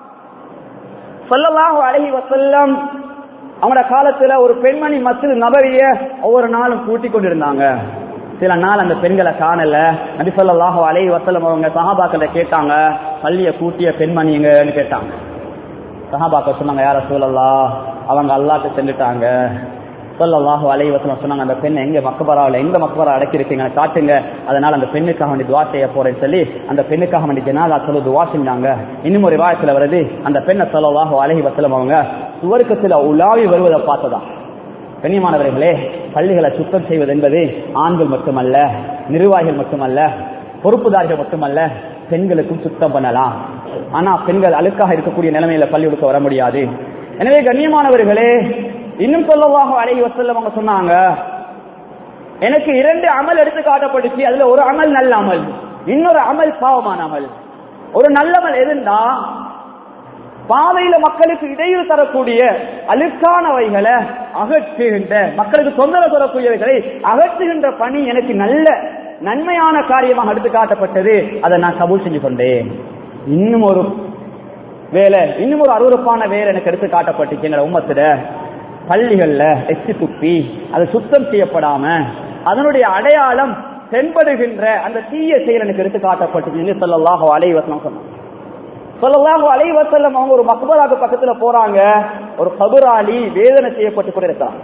ஸல்லல்லாஹு அலைஹி வஸல்லம் அவங்களோட காலத்துல ஒரு பெண்மணி மஸ்ஜித் நபவிய ஒவ்வொரு நாளும் கூட்டிக் கொண்டிருந்தாங்க. சில நாள் அந்த பெண்களை காணல. நபி ஸல்லல்லாஹு அலைஹி வஸல்லம் அவங்க சஹாபாக்களை கேட்டாங்க, பள்ளிய கூட்டிய பெண்மணிங்கன்னு கேட்டாங்க. சஹாபாக்கள் சொன்னாங்க, யா ரசூலல்லாஹ் அவங்க அல்லாஹ்ட்ட சென்றுட்டாங்க, ஸல்லல்லாஹு அலைஹி வஸல்லம் சொன்னாங்க, அந்த பெண் எங்க மக்பராவில் எங்க மக்பரா அடக்கிருக்கீங்க காட்டுங்க, அதனால அந்த பெண்ணுக்காக வேண்டி துவா செய்ய போறேன்னு சொல்லி அந்த பெண்ணுக்காக வேண்டி ஜனாதா தொழு துவா செஞ்சாங்க. இன்னும் ஒரு ரிவாயத்துல வருது, அந்த பெண்ணை ஸல்லல்லாஹு அலைஹி வஸல்லம் அவங்க சுவர்க்கத்துல உலாவி வருவதை பார்த்ததா. கண்ணியமானவர்களே, பள்ளிகளை சுத்தம் செய்வது என்பது ஆண்கள் மட்டுமல்ல, நிர்வாகிகள் மட்டுமல்ல, பொறுப்புதாரிகள் மட்டுமல்ல, பெண்களுக்கும் சுத்தம் பண்ணலாம். ஆனா பெண்கள் அழுக்காக இருக்கக்கூடிய நிலைமையில பள்ளிகளுக்கு வர முடியாது. எனவே கண்ணியமானவர்களே, இன்னும் ஸல்லல்லாஹு அலைஹி வஸல்லம் அவங்க சொன்னாங்க, எனக்கு இரண்டு அமல் எடுத்து காட்டப்பட்டுச்சு. அதுல ஒரு அமல் நல்ல அமல், இன்னொரு அமல் பாவமான அமல். ஒரு நல்ல அமல் எதுன்னா, பாதையில மக்களுக்கு இடையூறு தரக்கூடிய அழுக்கானவைகளை அகற்றுகின்ற, மக்களுக்கு தொந்தரவு தரக்கூடியவைகளை அகற்றுகின்ற பணி எனக்கு நல்ல நன்மையான காரியமாக எடுத்து காட்டப்பட்டது. அதை நான் கபூல் செஞ்சு கொண்டேன். இன்னும் ஒரு வேலை, இன்னும் ஒரு அருவருப்பான வேலை எனக்கு எடுத்து காட்டப்பட்டுச்சு. எங்க உம்மத்துல பள்ளிகள்ல எச்சி துப்பி அதை சுத்தம் செய்யப்படாம அதனுடைய அடையாளம் தென்படுகின்ற அந்த தீய செயல் எனக்கு எடுத்து காட்டப்பட்டுச்சு. ஸல்லல்லாஹு அலைஹி வஸல்லம் சொன்னாங்க. ஸல்லல்லாஹு அலைஹி வஸல்லம் அவங்க ஒரு மக்பராக்கு பக்கத்துல போறாங்க. ஒரு கபராளி வேதனை செய்யப்பட்டு கூட இருக்காங்க.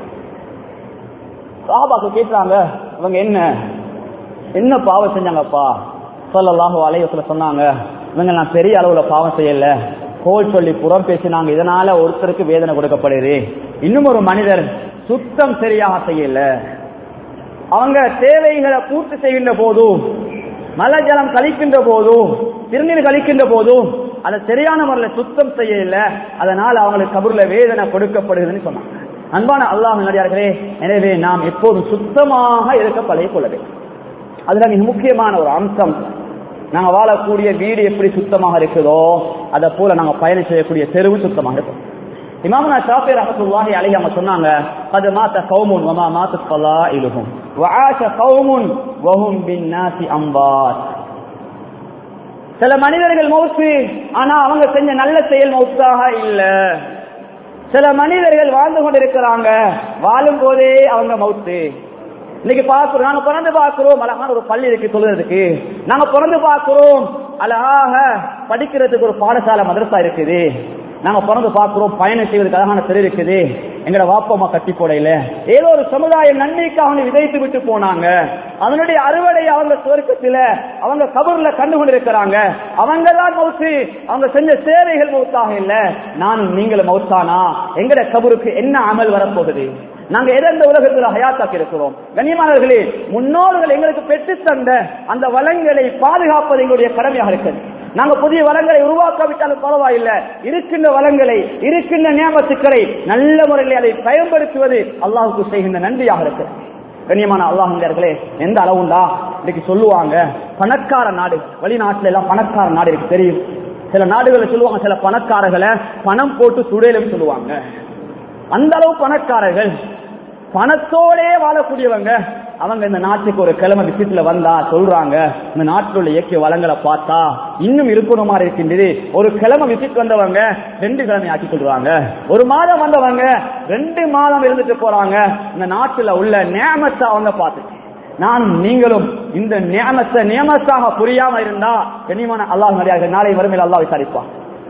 சஹாபாக்கு கேட்கிறாங்க, அவங்க என்ன என்ன பாவம் செஞ்சாங்கப்பா? ஸல்லல்லாஹு அலைஹி வஸல்லம் சொன்னாங்க, இவங்க நான் பெரிய அளவுல பாவம் செய்யல, கோல் சொல்லி புறம் பேசினாங்க, இதனால ஒருத்தருக்கு வேதனை கொடுக்கப்படுது. இன்னும் ஒரு மனிதர் சுத்தம் சரியாக செய்யல, அவங்க தேவைகளை பூர்த்தி செய்கின்ற போதும், மல ஜலம் கழிக்கின்ற போதும், திருநீர் கழிக்கின்ற போதும் அதை சரியான முறையில் சுத்தம் செய்யல, அதனால அவங்களுக்கு கபூர்ல வேதனை கொடுக்கப்படுகிறதுன்னு சொன்னாங்க. அன்பான அல்லாஹ் நல்லடியார்களே, எனவே நாம் எப்போதும் சுத்தமாக இருக்க பழகிக் கொள்ள வேண்டும். அதுல மிக முக்கியமான ஒரு அம்சம், நாங்க வாழக்கூடிய வீடு எப்படி சுத்தமாக இருக்குதோ அதை போல நாங்க பயணம் செய்யக்கூடிய தெருவு சுத்தமாக இருக்கும். இமாமுனா ஷாஃபி ரஹ்மத்துல்லாஹி அலைஹி அவங்க சொன்னாங்க, قد مات قوم وما ماتت فضائلهم وعاش قوم وهم بالناس اموات. சில மனிதர்கள் மௌத்து, ஆனா அவங்க செஞ்ச நல்ல செயல் மௌத்தாக இல்ல. சில மனிதர்கள் வாழ்ந்து கொண்டிருக்கிறாங்க, வாழும் போதே அவங்க மௌத்து. இன்னைக்கு பாக்குறோம், நாங்க பிறந்து பாக்குறோம் அழகான ஒரு பள்ளி இருக்கு சொல்றதுக்கு, நாங்க பிறந்து பாக்குறோம் அழகாக படிக்கிறதுக்கு ஒரு பாடசாலை மதரசா இருக்குது, நாங்க பிறந்து பாக்குறோம் பயணம் செய்வதற்கு அழகான தெரு இருக்குது, எங்கட வாப்பமா கட்டி போடையில ஏதோ ஒரு சமுதாயம் நன்மைக்காக விதைத்து விட்டு போனாங்க, அதனுடைய அறுவடை அவங்க சுவர்க்கத்தில அவங்க கபர்ல கண்டு கொண்டிருக்கிறாங்க. அவங்க தான் மௌத்து, அவங்க செஞ்ச சேவைகள் மௌத்தாக இல்ல. நானும் நீங்களும் மௌத்தானா எங்கட கபருக்கு என்ன அமல் வரப்போகுது? நாங்க எந்த உலகத்துல ஹயாத்தாக்கி இருக்கிறோம்? கண்ணியமானவர்களே, முன்னோர்கள் எங்களுக்கு பெற்று தந்த அந்த வளங்களை பாதுகாப்பது எங்களுடைய கடமையாக இருக்குது. நாங்க புதிய வளங்களை உருவாக்காவிட்டாலும் பரவாயில்லை, இருக்கின்ற வளங்களை, இருக்கின்ற நியமத்துக்களை நல்ல முறையில் அதை பயன்படுத்துவது அல்லாஹுக்கு செய்கின்ற நன்றியாக இருக்கு. கண்ணியமான அல்லாஹ்களே, எந்த அளவுண்டா இன்னைக்கு சொல்லுவாங்க, பணக்கார நாடு, வெளிநாட்டுல எல்லாம் பணக்கார நாடு இருக்கு தெரியும். சில நாடுகளை சொல்லுவாங்க, சில பணக்காரர்களை பணம் போட்டு சுடலும் சொல்லுவாங்க. அந்த அளவு பணக்காரர்கள், பணத்தோடே வாழக்கூடியவங்க, அவங்க இந்த நாட்டுக்கு ஒரு கிழமை விசிட்ல வந்தா சொல்றாங்க, இந்த நாட்டில் உள்ள இயற்கை வளங்களை பார்த்தா இன்னும் இருக்கணும் மாதிரி இருக்கின்றது. ஒரு கிழமை விசிட் வந்தவங்க ரெண்டு கிழமை ஆக்கி சொல்றாங்க, ஒரு மாதம் வந்தவங்க ரெண்டு மாதம் இருந்துட்டு போறாங்க. இந்த நாட்டுல உள்ள நியமத்தை அவங்க பார்த்து, நான் நீங்களும் இந்த நியமத்தை நியமத்தாக புரியாம இருந்தா கண்ணியமான அல்லாஹ் நடிகார்கள் நாளை வறுமையில் அல்லாஹ் விசாரிப்பான்.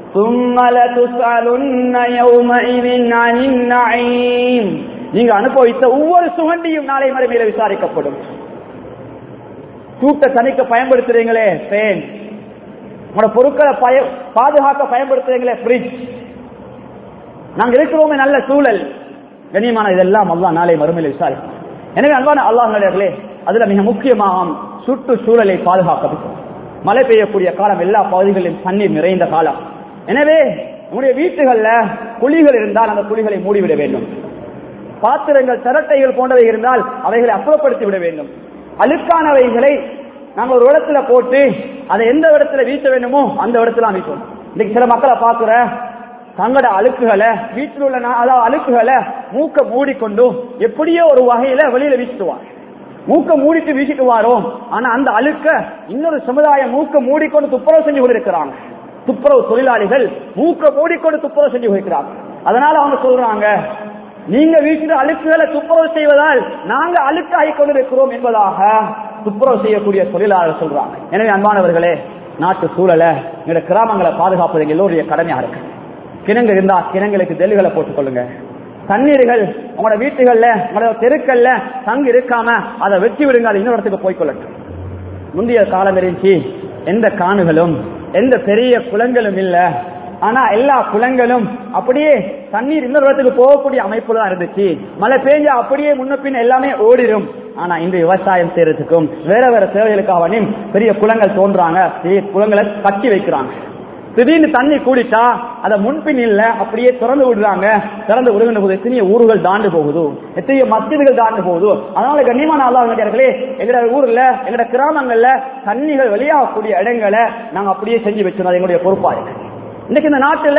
நீங்க அனுபவித்த ஒவ்வொரு சுகண்டியும் நாளை மறுமையில விசாரிக்கப்படும். சூட்டை தணிக்க பயன்படுத்துறீங்களே ஃபேன், உங்களோட பொருட்களை பாதுகாக்க பயன்படுத்துறீங்களே ஃப்ரிட்ஜ், நாங்க இருக்கிறோமே நல்ல சூழல், கண்ணியமான இதெல்லாம் அல்லாஹ் நாளை மறுமையில விசாரிப்போம். எனவே அன்பான அல்லாஹ்களே, அதுல மிக முக்கியமாக சுற்றுச்சூழலை பாதுகாக்க. மழை பெய்யக்கூடிய காலம், எல்லா பகுதிகளிலும் தண்ணீர் நிறைந்த காலம். எனவே உங்களுடைய வீட்டுகள்ல குழிகள் இருந்தால் அந்த குழிகளை மூடிவிட வேண்டும். பாத்திரங்கள், சரட்டைகள் போன்றவை இருந்தால் அவைகளை அப்புறப்படுத்தி விட வேண்டும். அழுக்கானவைகளை நாங்கள் ஒரு இடத்துல போட்டு அதை எந்த இடத்துல வீச வேண்டுமோ அந்த இடத்துல வீசணும். இன்னைக்கு சில மக்களை பார்க்கிற தங்களோட அழுக்குகளை, வீட்டில் உள்ள அதாவது அழுக்குகளை மூக்க மூடிக்கொண்டு எப்படியோ ஒரு வகையில வெளியில வீசிட்டுவார். மூக்க மூடிட்டு வீசிட்டு வாரோம், ஆனா அந்த அழுக்க இன்னொரு சமுதாயம் மூக்க மூடிக்கொண்டு துப்புரவு செஞ்சு கொண்டிருக்கிறாங்க. துப்புரவு தொழிலாளிகள் மூக்க மூடிக்கொண்டு துப்புரவு செஞ்சு கொண்டிருக்கிறாங்க. அதனால அவங்க சொல்றாங்க, நீங்க வீட்டில் அழுக்குகளை துப்புரவு செய்வதால் நாங்க அழுக்காகி கொண்டிருக்கிறோம் என்பதாக துப்புரவு செய்யக்கூடிய தொழிலாளர்கள் சொல்றாங்க. எனவே அன்பானவர்களே, நாட்டு சூழலை, கிராமங்களை பாதுகாப்பது எல்லோருடைய கடமையா இருக்கு. கிணங்கு இருந்தா கிணங்களுக்கு தெல்லுகளை போட்டுக் கொள்ளுங்க. தண்ணீர்கள் உங்களோட வீட்டுகள்ல உங்களோட தெருக்கள்ல தங்கி இருக்காம அதை வெட்டி விடுங்க, அது இன்னொரு இடத்துக்கு போய்கொள்ளட்டும். முந்தைய காலம் இருந்துச்சு, எந்த காணுகளும் எந்த பெரிய குளங்களும் இல்ல, ஆனா எல்லா குளங்களும் அப்படியே தண்ணீர் இன்னொரு இடத்துக்கு போகக்கூடிய அமைப்பு தான் இருந்துச்சு. மழை பெய்ஞ்சா அப்படியே முன்ன பின் எல்லாமே ஓடிடும். ஆனா இந்த விவசாயம் செய்யறதுக்கும் வேற வேற தேவைகளுக்காக பெரிய குளங்கள் தோன்றாங்க, பெரிய குளங்களை கட்டி வைக்கிறாங்க. திடீர்னு தண்ணி கூடிட்டா அதை முன்பின் இல்ல அப்படியே திறந்து விடுறாங்க. திறந்து விடுகின்ற போது எத்தனையோ ஊர்கள் தாண்டு போகுது, எத்தனையோ மஸ்ஜிதுகள் தாண்டு போகுது. அதனால கண்ணியமான அல்லாஹ்வினர்களே, எங்கட ஊர்ல எங்கட கிராமங்கள்ல தண்ணிகள் வெளியாகக்கூடிய இடங்களை நாங்க அப்படியே செஞ்சு வச்சிருந்தோம். எங்களுடைய பொறுப்பா இருக்கு. இன்னைக்கு இந்த நாட்டுல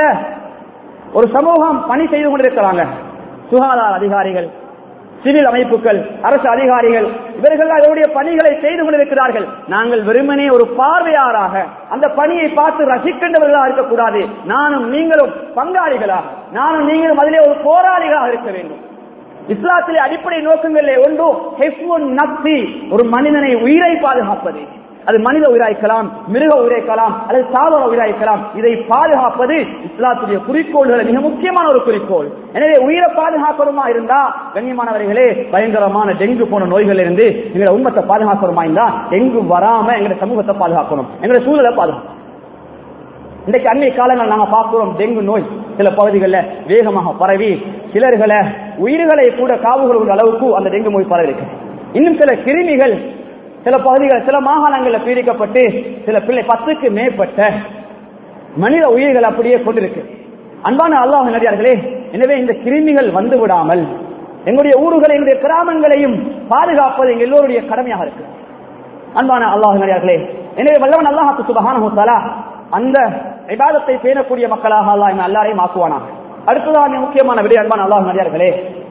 ஒரு சமூகம் பணி செய்து கொண்டிருக்கிறாங்க. சுகாதார அதிகாரிகள், சிவில் அமைப்புகள், அரசு அதிகாரிகள், இவர்கள் அவருடைய பணிகளை செய்து கொண்டிருக்கிறார்கள். நாங்கள் வெறுமனே ஒரு பார்வையாளராக அந்த பணியை பார்த்து ரசிக்கின்றவர்களாக இருக்கக்கூடாது. நானும் நீங்களும் பங்காளிகளாக, நானும் நீங்களும் அதிலே ஒரு போராளிகளாக இருக்க வேண்டும். இஸ்லாத்திலே அடிப்படை நோக்கங்களே ஒன்று ஹிஃபுன் நஃப்ஸி, ஒரு மனிதனை உயிரை பாதுகாப்பது. அது மனித உயிராய்க்கலாம், மிருக உயிராய்க்கலாம், அல்லது சாதாரண உயிராய்க்கலாம். இதை பாதுகாப்பது இஸ்லாத்துடைய குறிக்கோள்கள் மிக முக்கியமான ஒரு குறிக்கோள். எனவே உயிரை பாதுகாக்கணுமா இருந்தா கண்ணியமானவர்களே, பயங்கரமான டெங்கு போன நோய்கள் இருந்து எங்களை உண்மத்தை பாதுகாக்கணுமா இருந்தா டெங்கு வராம எங்களுடைய சமூகத்தை பாதுகாக்கணும், எங்களுடைய சூழலை பாதுகாக்கணும். இன்றைக்கு அன்றைய காலங்கள் நாங்க பார்க்கிறோம், டெங்கு நோய் சில பகுதிகளில் வேகமாக பரவி சிலர்களை உயிர்களை கூட காவுகள் உள்ள அளவுக்கு அந்த டெங்கு நோய் பரவி இருக்கு. இன்னும் சில கிருமிகள் சில பகுதிகள் சில மாகாணங்களில் பீடிக்கப்பட்டு சில பிள்ளை பத்துக்கு மேற்பட்ட மனித உயிர்கள் அப்படியே கொண்டிருக்கு. அன்பான அல்லாஹ் நல்லடியார்களே, எனவே இந்த கிருமிகள் வந்து விடாமல் எங்களுடைய ஊர்களை எங்களுடைய கிராமங்களையும் பாதுகாப்பது எங்கள் எல்லோருடைய கடமையாக இருக்கு. அன்பான அல்லாஹ் நல்லடியார்களே, எனவே வல்லவன் அல்லாஹ் சுப்ஹானஹு வ தஆலா அந்த இபாதத்தை பேணக்கூடிய மக்களாக அல்லாஹ் எல்லாரையும் ஆக்குவானாக. அடுத்ததாக முக்கியமான விடை அன்பான அல்லாஹ் நல்லடியார்களே,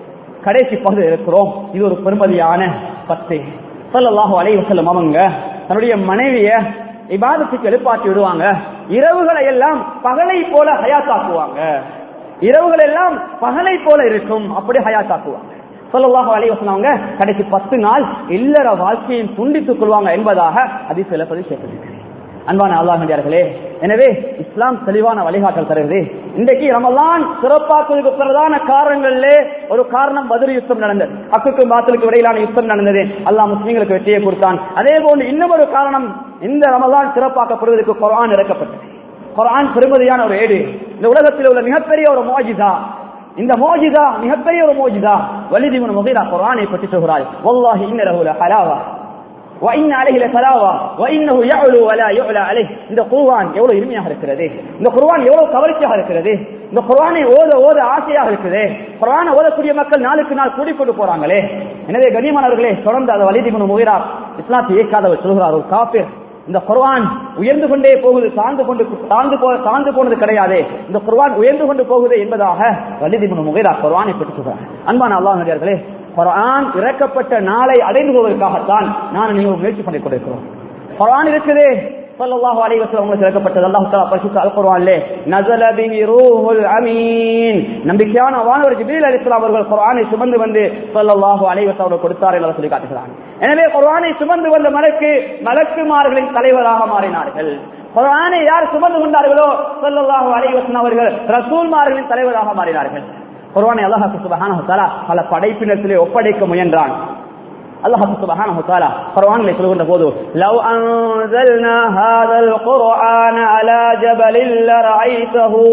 கடைசி பகுதியில் இருக்கிறோம். இது ஒரு பெருமதியான பத்து. ஸல்லல்லாஹு அலைஹி வஸல்லம் அவங்க தன்னுடைய மனைவிய இபாதத்துக்கு எழுப்பாட்டி விடுவாங்க. இரவுகளை எல்லாம் பகலை போல ஹயாத்தாக்குவாங்க. இரவுகள் எல்லாம் பகலை போல இருக்கும், அப்படி ஹயாத்தாக்குவாங்க. ஸல்லல்லாஹு அலைஹி வஸல்லம் அவங்க கடைசி பத்து நாள் இல்லற வாழ்க்கையும் துண்டித்துக் கொள்வாங்க என்பதாக ஹதீஸ்ல பதிவு செய்யப்பட்டிருக்கு. அன்பான அல்லாஹ்வினர்களே, எனவே இஸ்லாம் தெளிவான வழிகாட்டல் தருகிறது. இன்றைக்கு ரமலான் சிறப்பாக்குவதற்கு பிரதான காரணங்கள்ல ஒரு காரணம் பத்ர் யுத்தம் நடந்தது. ஹக்குக்கும் பாத்திலுக்கு இடையிலான யுத்தம் நடந்தது. அல்லாஹ் முஸ்லிம்களுக்கு வெற்றியை கொடுத்தான். அதே போன்று இன்னும் ஒரு காரணம், இந்த ரமலான் சிறப்பாக்கப்படுவதற்கு குர்ஆன் இறக்கப்பட்டது. குர்ஆன் பெருமதியான ஒரு ஏடு, இந்த உலகத்தில் உள்ள மிகப்பெரிய ஒரு மோஜிதா. இந்த மோஜிதா மிகப்பெரிய ஒரு மோஜிதா. வலீத் இப்னு முகீரா குர்ஆனை பற்றி சொல்கிறார், வல்லாஹி இன்ன லஹு லஹலாவா وَإِنَّ عَلَيْهِ لَتَلَاوَةً وَإِنَّهُ يَعْلُو وَلَا يُعْلَى عَلَيْهِ. இந்த குர்ஆன் எவ்வளவு இனிமையாக இருக்கிறது, இந்த குர்ஆன் எவ்வளவு கவர்ச்சியாக இருக்கிறது, இந்த குர்ஆனை ஓத ஓத ஆசையாக இருக்குது. குர்ஆனை ஓதக்கூடிய மக்கள் நாளுக்கு நாள் கூடிக்கொண்டு போறாங்களே. எனவே கண்ணியமானவர்களே, தொடர்ந்து அந்த வலீத் இப்னு முகீரா இஸ்லாத்தை ஏற்காதவர் சொல்கிறார், ஒரு காஃபிர். இந்த குர்ஆன் உயர்ந்து கொண்டே போகுது, சார்ந்து கொண்டு சார்ந்து சார்ந்து போனது கிடையாது, இந்த குர்ஆன் உயர்ந்து கொண்டு போகுது என்பதாக வலீத் இப்னு முகீரா குர்ஆனை பற்றி சொல்றார். அன்பான அல்லாஹ் நல்லடியார்களே, குர்ஆன் இறக்கப்பட்ட நாளை அடைந்து கொள்வதற்காகத்தான் நான் நீங்கள் முயற்சி பண்ணிக் கொண்டிருக்கிறோம். குர்ஆன் இருக்குது, ஸல்லல்லாஹு அலைஹி வஸல்லம் உங்களுக்கு இறக்கப்பட்டது. அல்லாஹ் தஆலா பரிசுத்த அல் குர்ஆனிலே நஸல பிஹி ரூஹுல் அமீன், நம்பிக்கையான வானவர் ஜிப்ரீல் அலைஹிஸ்ஸலாம் அவர்கள் குர்ஆனை சுமந்து வந்து ஸல்லல்லாஹு அலைஹி வஸல்லம் கொடுத்தார் என்று சொல்லி காட்டுகிறார். எனவே குர்ஆனை சுமந்து வந்த மலக்கு மலக்குமார்களின் தலைவராக மாறினார்கள். குர்ஆனை யார் சுமந்து கொண்டார்களோ ஸல்லல்லாஹு அலைஹி வஸல்லம் அவர்கள் ரசூல்மார்களின் தலைவராக மாறினார்கள். குர்ஆனை அல்லாஹ் சுப்ஹானஹு வ தஆலா பல படைப்பினத்திலே ஒப்படைக்க முயன்றான். அல்லாஹ் சுப்ஹானஹு வ தஆலா குர்ஆனிலே சொல்கின்ற போது, லவ் அன்ஸல்னா ஹாதல் குர்ஆன அலா ஜபலில் லரஐதஹு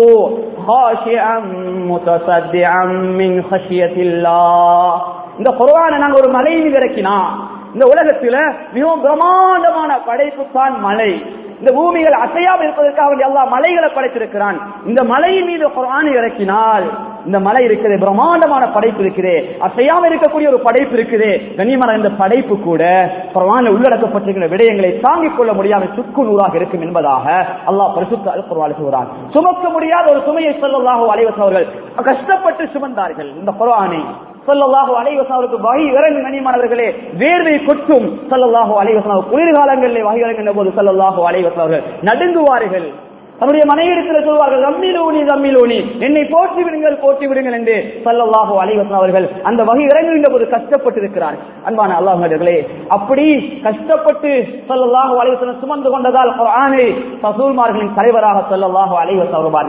ஹாஷிஅன் முத்தஸத்திஅன் மின் ஹஷ்யத்தில்லாஹ். இந்த குர்ஆனை நாங்க ஒரு மலை மீது இறக்கினா, இந்த உலகத்தில மிகவும் பிரம்மாண்டமான படைப்பு தான் மலை. இந்த பூமிகள் அசையாமல் இருப்பதற்காக அல்லாஹ் மலைகளை படைத்திருக்கிறான். இந்த மலையின் மீது குர்ஆனை இறக்கினால், இந்த மலை இருக்குது, பிரம்மாண்டமான படைப்பு இருக்குது, அசையாமல் இருக்கக்கூடிய ஒரு படைப்பு இருக்குது. கண்ணியமான இந்த படைப்பு கூட குர்ஆனில் உள்ளடக்கப்பட்டிருக்கிற விடயங்களை தாங்கிக் கொள்ள முடியாமல் சுக்கு நூறாக இருக்கும் என்பதாக அல்லாஹ் பரிசுத்த அல் குர்ஆனில் சொல்கிறான். சுமக்க முடியாத ஒரு சுமையை ஸல்லல்லாஹு அலைஹி வஸல்லம் அவர்கள் கஷ்டப்பட்டு சுமந்தார்கள். இந்த குர்ஆனை ஸல்லல்லாஹு அலைஹி வஸல்லம் அவருக்கு வஹி இறங்கும் கண்ணியமானவர்களே, வேர்வை கொட்டும். ஸல்லல்லாஹு அலைஹி வஸல்லம் குளிர்காலங்களிலே வஹி இறங்குகின்ற போது ஸல்லல்லாஹு அலைஹி வஸல்லம் அவர்கள் நடுங்குவார்கள். தன்னுடைய மனைவியிடத்தில் சொல்வார்கள், ரம்மிலூனி ரம்மிலூனி, என்னை போற்றி விடுங்கள் போற்றி விடுங்கள் என்று ஸல்லல்லாஹு அலைஹி வஸல்லம் அவர்கள் அந்த வஹி இறங்குகின்ற போது கஷ்டப்பட்டு இருக்கிறார்கள். அன்பான அல்லாஹ்வினர்களே, அப்படி கஷ்டப்பட்டு ஸல்லல்லாஹு அலைஹி வஸல்லம் சுமந்து கொண்டதால் குர்ஆனை ரசூல்மார்களின் தலைவராக ஸல்லல்லாஹு அலைஹி வஸல்லம் மாறினார்கள்.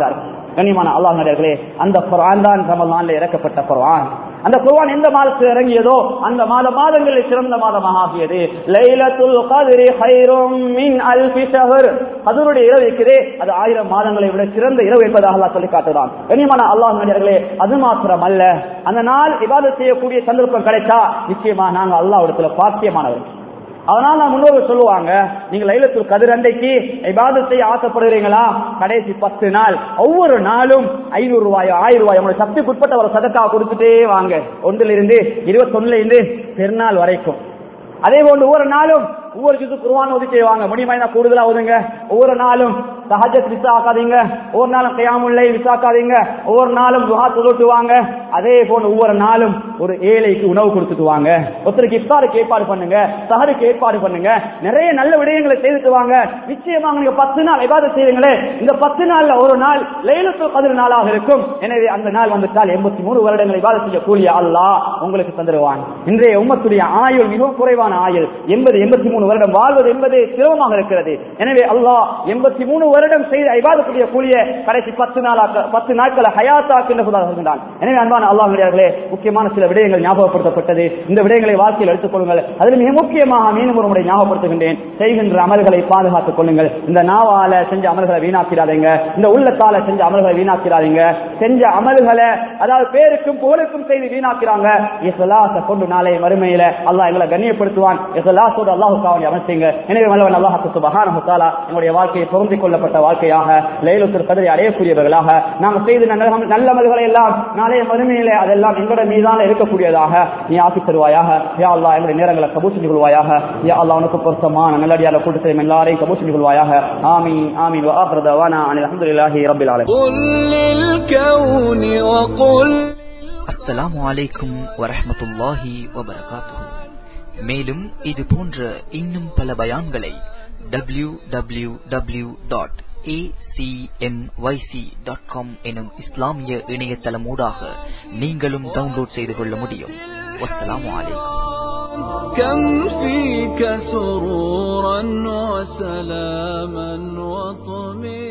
கண்ணியமான அல்லாஹ் நடிகர்களே, அந்த குர்ஆன் தான் ரமலான்ல இறக்கப்பட்ட குர்ஆன். அந்த குர்ஆன் எந்த மாதத்தில் இறங்கியதோ அந்த மாத மாதங்களில் சிறந்த மாதமாக ஆகியது. லைலத்துல் கத்ரி ஹைரும் மின் அல்ஃபி ஷஹர். கத்ருடைய இரவு இருக்கிறே அது ஆயிரம் மாதங்களை விட சிறந்த இரவு என்பதாக அல்லாஹ் சொல்லி காட்டுகிறான். கண்ணியமான அல்லாஹ் நடிகர்களே, அது மாத்திரம் அல்ல, அந்த நாள் இபாதத் செய்யக்கூடிய சந்தர்ப்பம் கிடைச்சா நிச்சயமா நாங்க அல்லாஹ்விடத்துல பாக்கியமானவர்கள். அதனால நான் முன்னோர்கள் சொல்லுவாங்க, நீங்க லைலத்துல் கத்ர் அன்றைக்கு இபாதத் செய்ய ஆசைப்படுறீங்களா, கடைசி பத்து நாள் ஒவ்வொரு நாளும் ஐநூறு ரூபாயோ ஆயிரம் ரூபாயோ உங்களுடைய சக்திக்கு உட்பட்ட ஒரு சதக்கா கொடுத்துட்டே வாங்க. ஒன்றுல இருந்து இருபத்தி ஒண்ணுல இருந்து பெருநாள் வரைக்கும். அதே போன்று ஒவ்வொரு நாளும் ஒவ்வொரு ஜுது குர்ஆன் ஓதி செய்வாங்க. முடியுமா கூடுதலா ஓதுங்க. ஒவ்வொரு நாளும் தஹஜ்ஜத் மிஸ் ஆக்காதீங்க. ஒவ்வொரு நாளும் கியாமுல் லைல் மிஸ் ஆக்காதீங்க. ஒவ்வொரு நாளும் துஆ தொழுட்டுவாங்க. அதே போன்று ஒவ்வொரு நாளும் ஒரு ஏழைக்கு உணவு கொடுத்துட்டு வாங்க. ஒருத்தருக்கு இஃப்தாருக்கு ஏற்பாடு பண்ணுங்க, சஹருக்கு ஏற்பாடு பண்ணுங்க. நிறைய நல்ல விடயங்களை செய்துட்டு வாங்க. நிச்சயமாக நீங்க பத்து நாள் இபாதத் செய்வீங்களே, இந்த பத்து நாள்ல ஒரு நாள் லைலத்துல் கத்ர் நாளாக இருக்கும். எனவே அந்த நாள் வந்துட்டால் எண்பத்தி மூணு வருடங்கள் இபாதத் செய்ய கூலிய அல்லாஹ் உங்களுக்கு தந்துடுவான். இன்றைய உம்மத்துடைய ஆயுள் மிகவும் குறைவான ஆயுள். எண்பது எண்பத்தி மூணு வருடம் வாழ்வது என்பது சிரமமாக இருக்கிறது. எனவே அல்லாஹ் எண்பத்தி மூணு வருடம் செய்த இபாதத்துடைய கூலிய கடைசி பத்து நாளாக பத்து நாட்களை ஹயாத்தாக்கு என்று சொல்கிறான். எனவே அன்பான அல்லாஹ்விடர்களே, முக்கியமான சில விடயங்கள் ஞாபகப்படுத்தப்பட்டது. இந்த விடயங்களை வாழ்க்கையில் எடுத்துக் கொள்ளுங்கள். அதில் மிக முக்கியமாக மீண்டும் ஒரு முறை ஞாபகப்படுத்துகின்றேன், செய்கின்ற அமல்களை பாதுகாத்துக் கொள்ளுங்கள். இந்த நாவால செஞ்ச அமல்களை வீணாக்கிறாதீங்க, இந்த உள்ளத்தால செஞ்ச அமல்களை வீணாக்கிறாதீங்க. செஞ்ச அமல்களை அதாவது பேருக்கும் புகழுக்கும் செய்து வீணாக்கிறாங்க. இஹ்லாஸை கொண்டு நாளை மறுமையில அல்லாஹ் எங்களை கண்ணியப்படுத்துவான். இஹ்லாஸோடு அல்லாஹ்வுக்காக அமல் செய்யுங்க. எனவே வல்லவன் அல்லாஹ் சுப்ஹானஹு வ தஆலா நம்முடைய வாழ்க்கையை பொருந்திக் கொள்ளப்பட்ட வாழ்க்கையாக லைலத்துல் கத்ரை அடையக்கூடியவர்களாக நாங்கள் செய்த நல்ல அமல்களை எல்லாம் நாளைய மறுமையிலே அதெல்லாம் எங்களுடைய மீதான இருக்கக்கூடியதாக நீ ஆக்கி தருவாயாக. யா அல்லாஹ் எங்களுடைய நேரங்களை கபூல் செஞ்சு கொள்வாயாக. யா அல்லாஹ் உனக்கு பொருத்தமான நல்லடியார கூட்டத்தை எல்லாரையும் கபூல் செஞ்சு கொள்வாயாக. ஆமீன் ஆமீன். வ ஆகிரு தவானா அனில் ஹம்துலில்லாஹி ரப்பில் ஆலமீன். அஸ்ஸலாமு அலைக்கும் வரஹ்மத்துல்லாஹி வபரகாத்துஹு. மேலும் இது போன்ற இன்னும் பல பயான்களை W W W dot A C M Y C dot com எனும் இஸ்லாமிய இணையதளமூடாக நீங்களும் டவுன்லோட் செய்து கொள்ள முடியும். வஸ்ஸலாமு அலைக்கும். كم فيك سرورا وسلاما وطمئنانا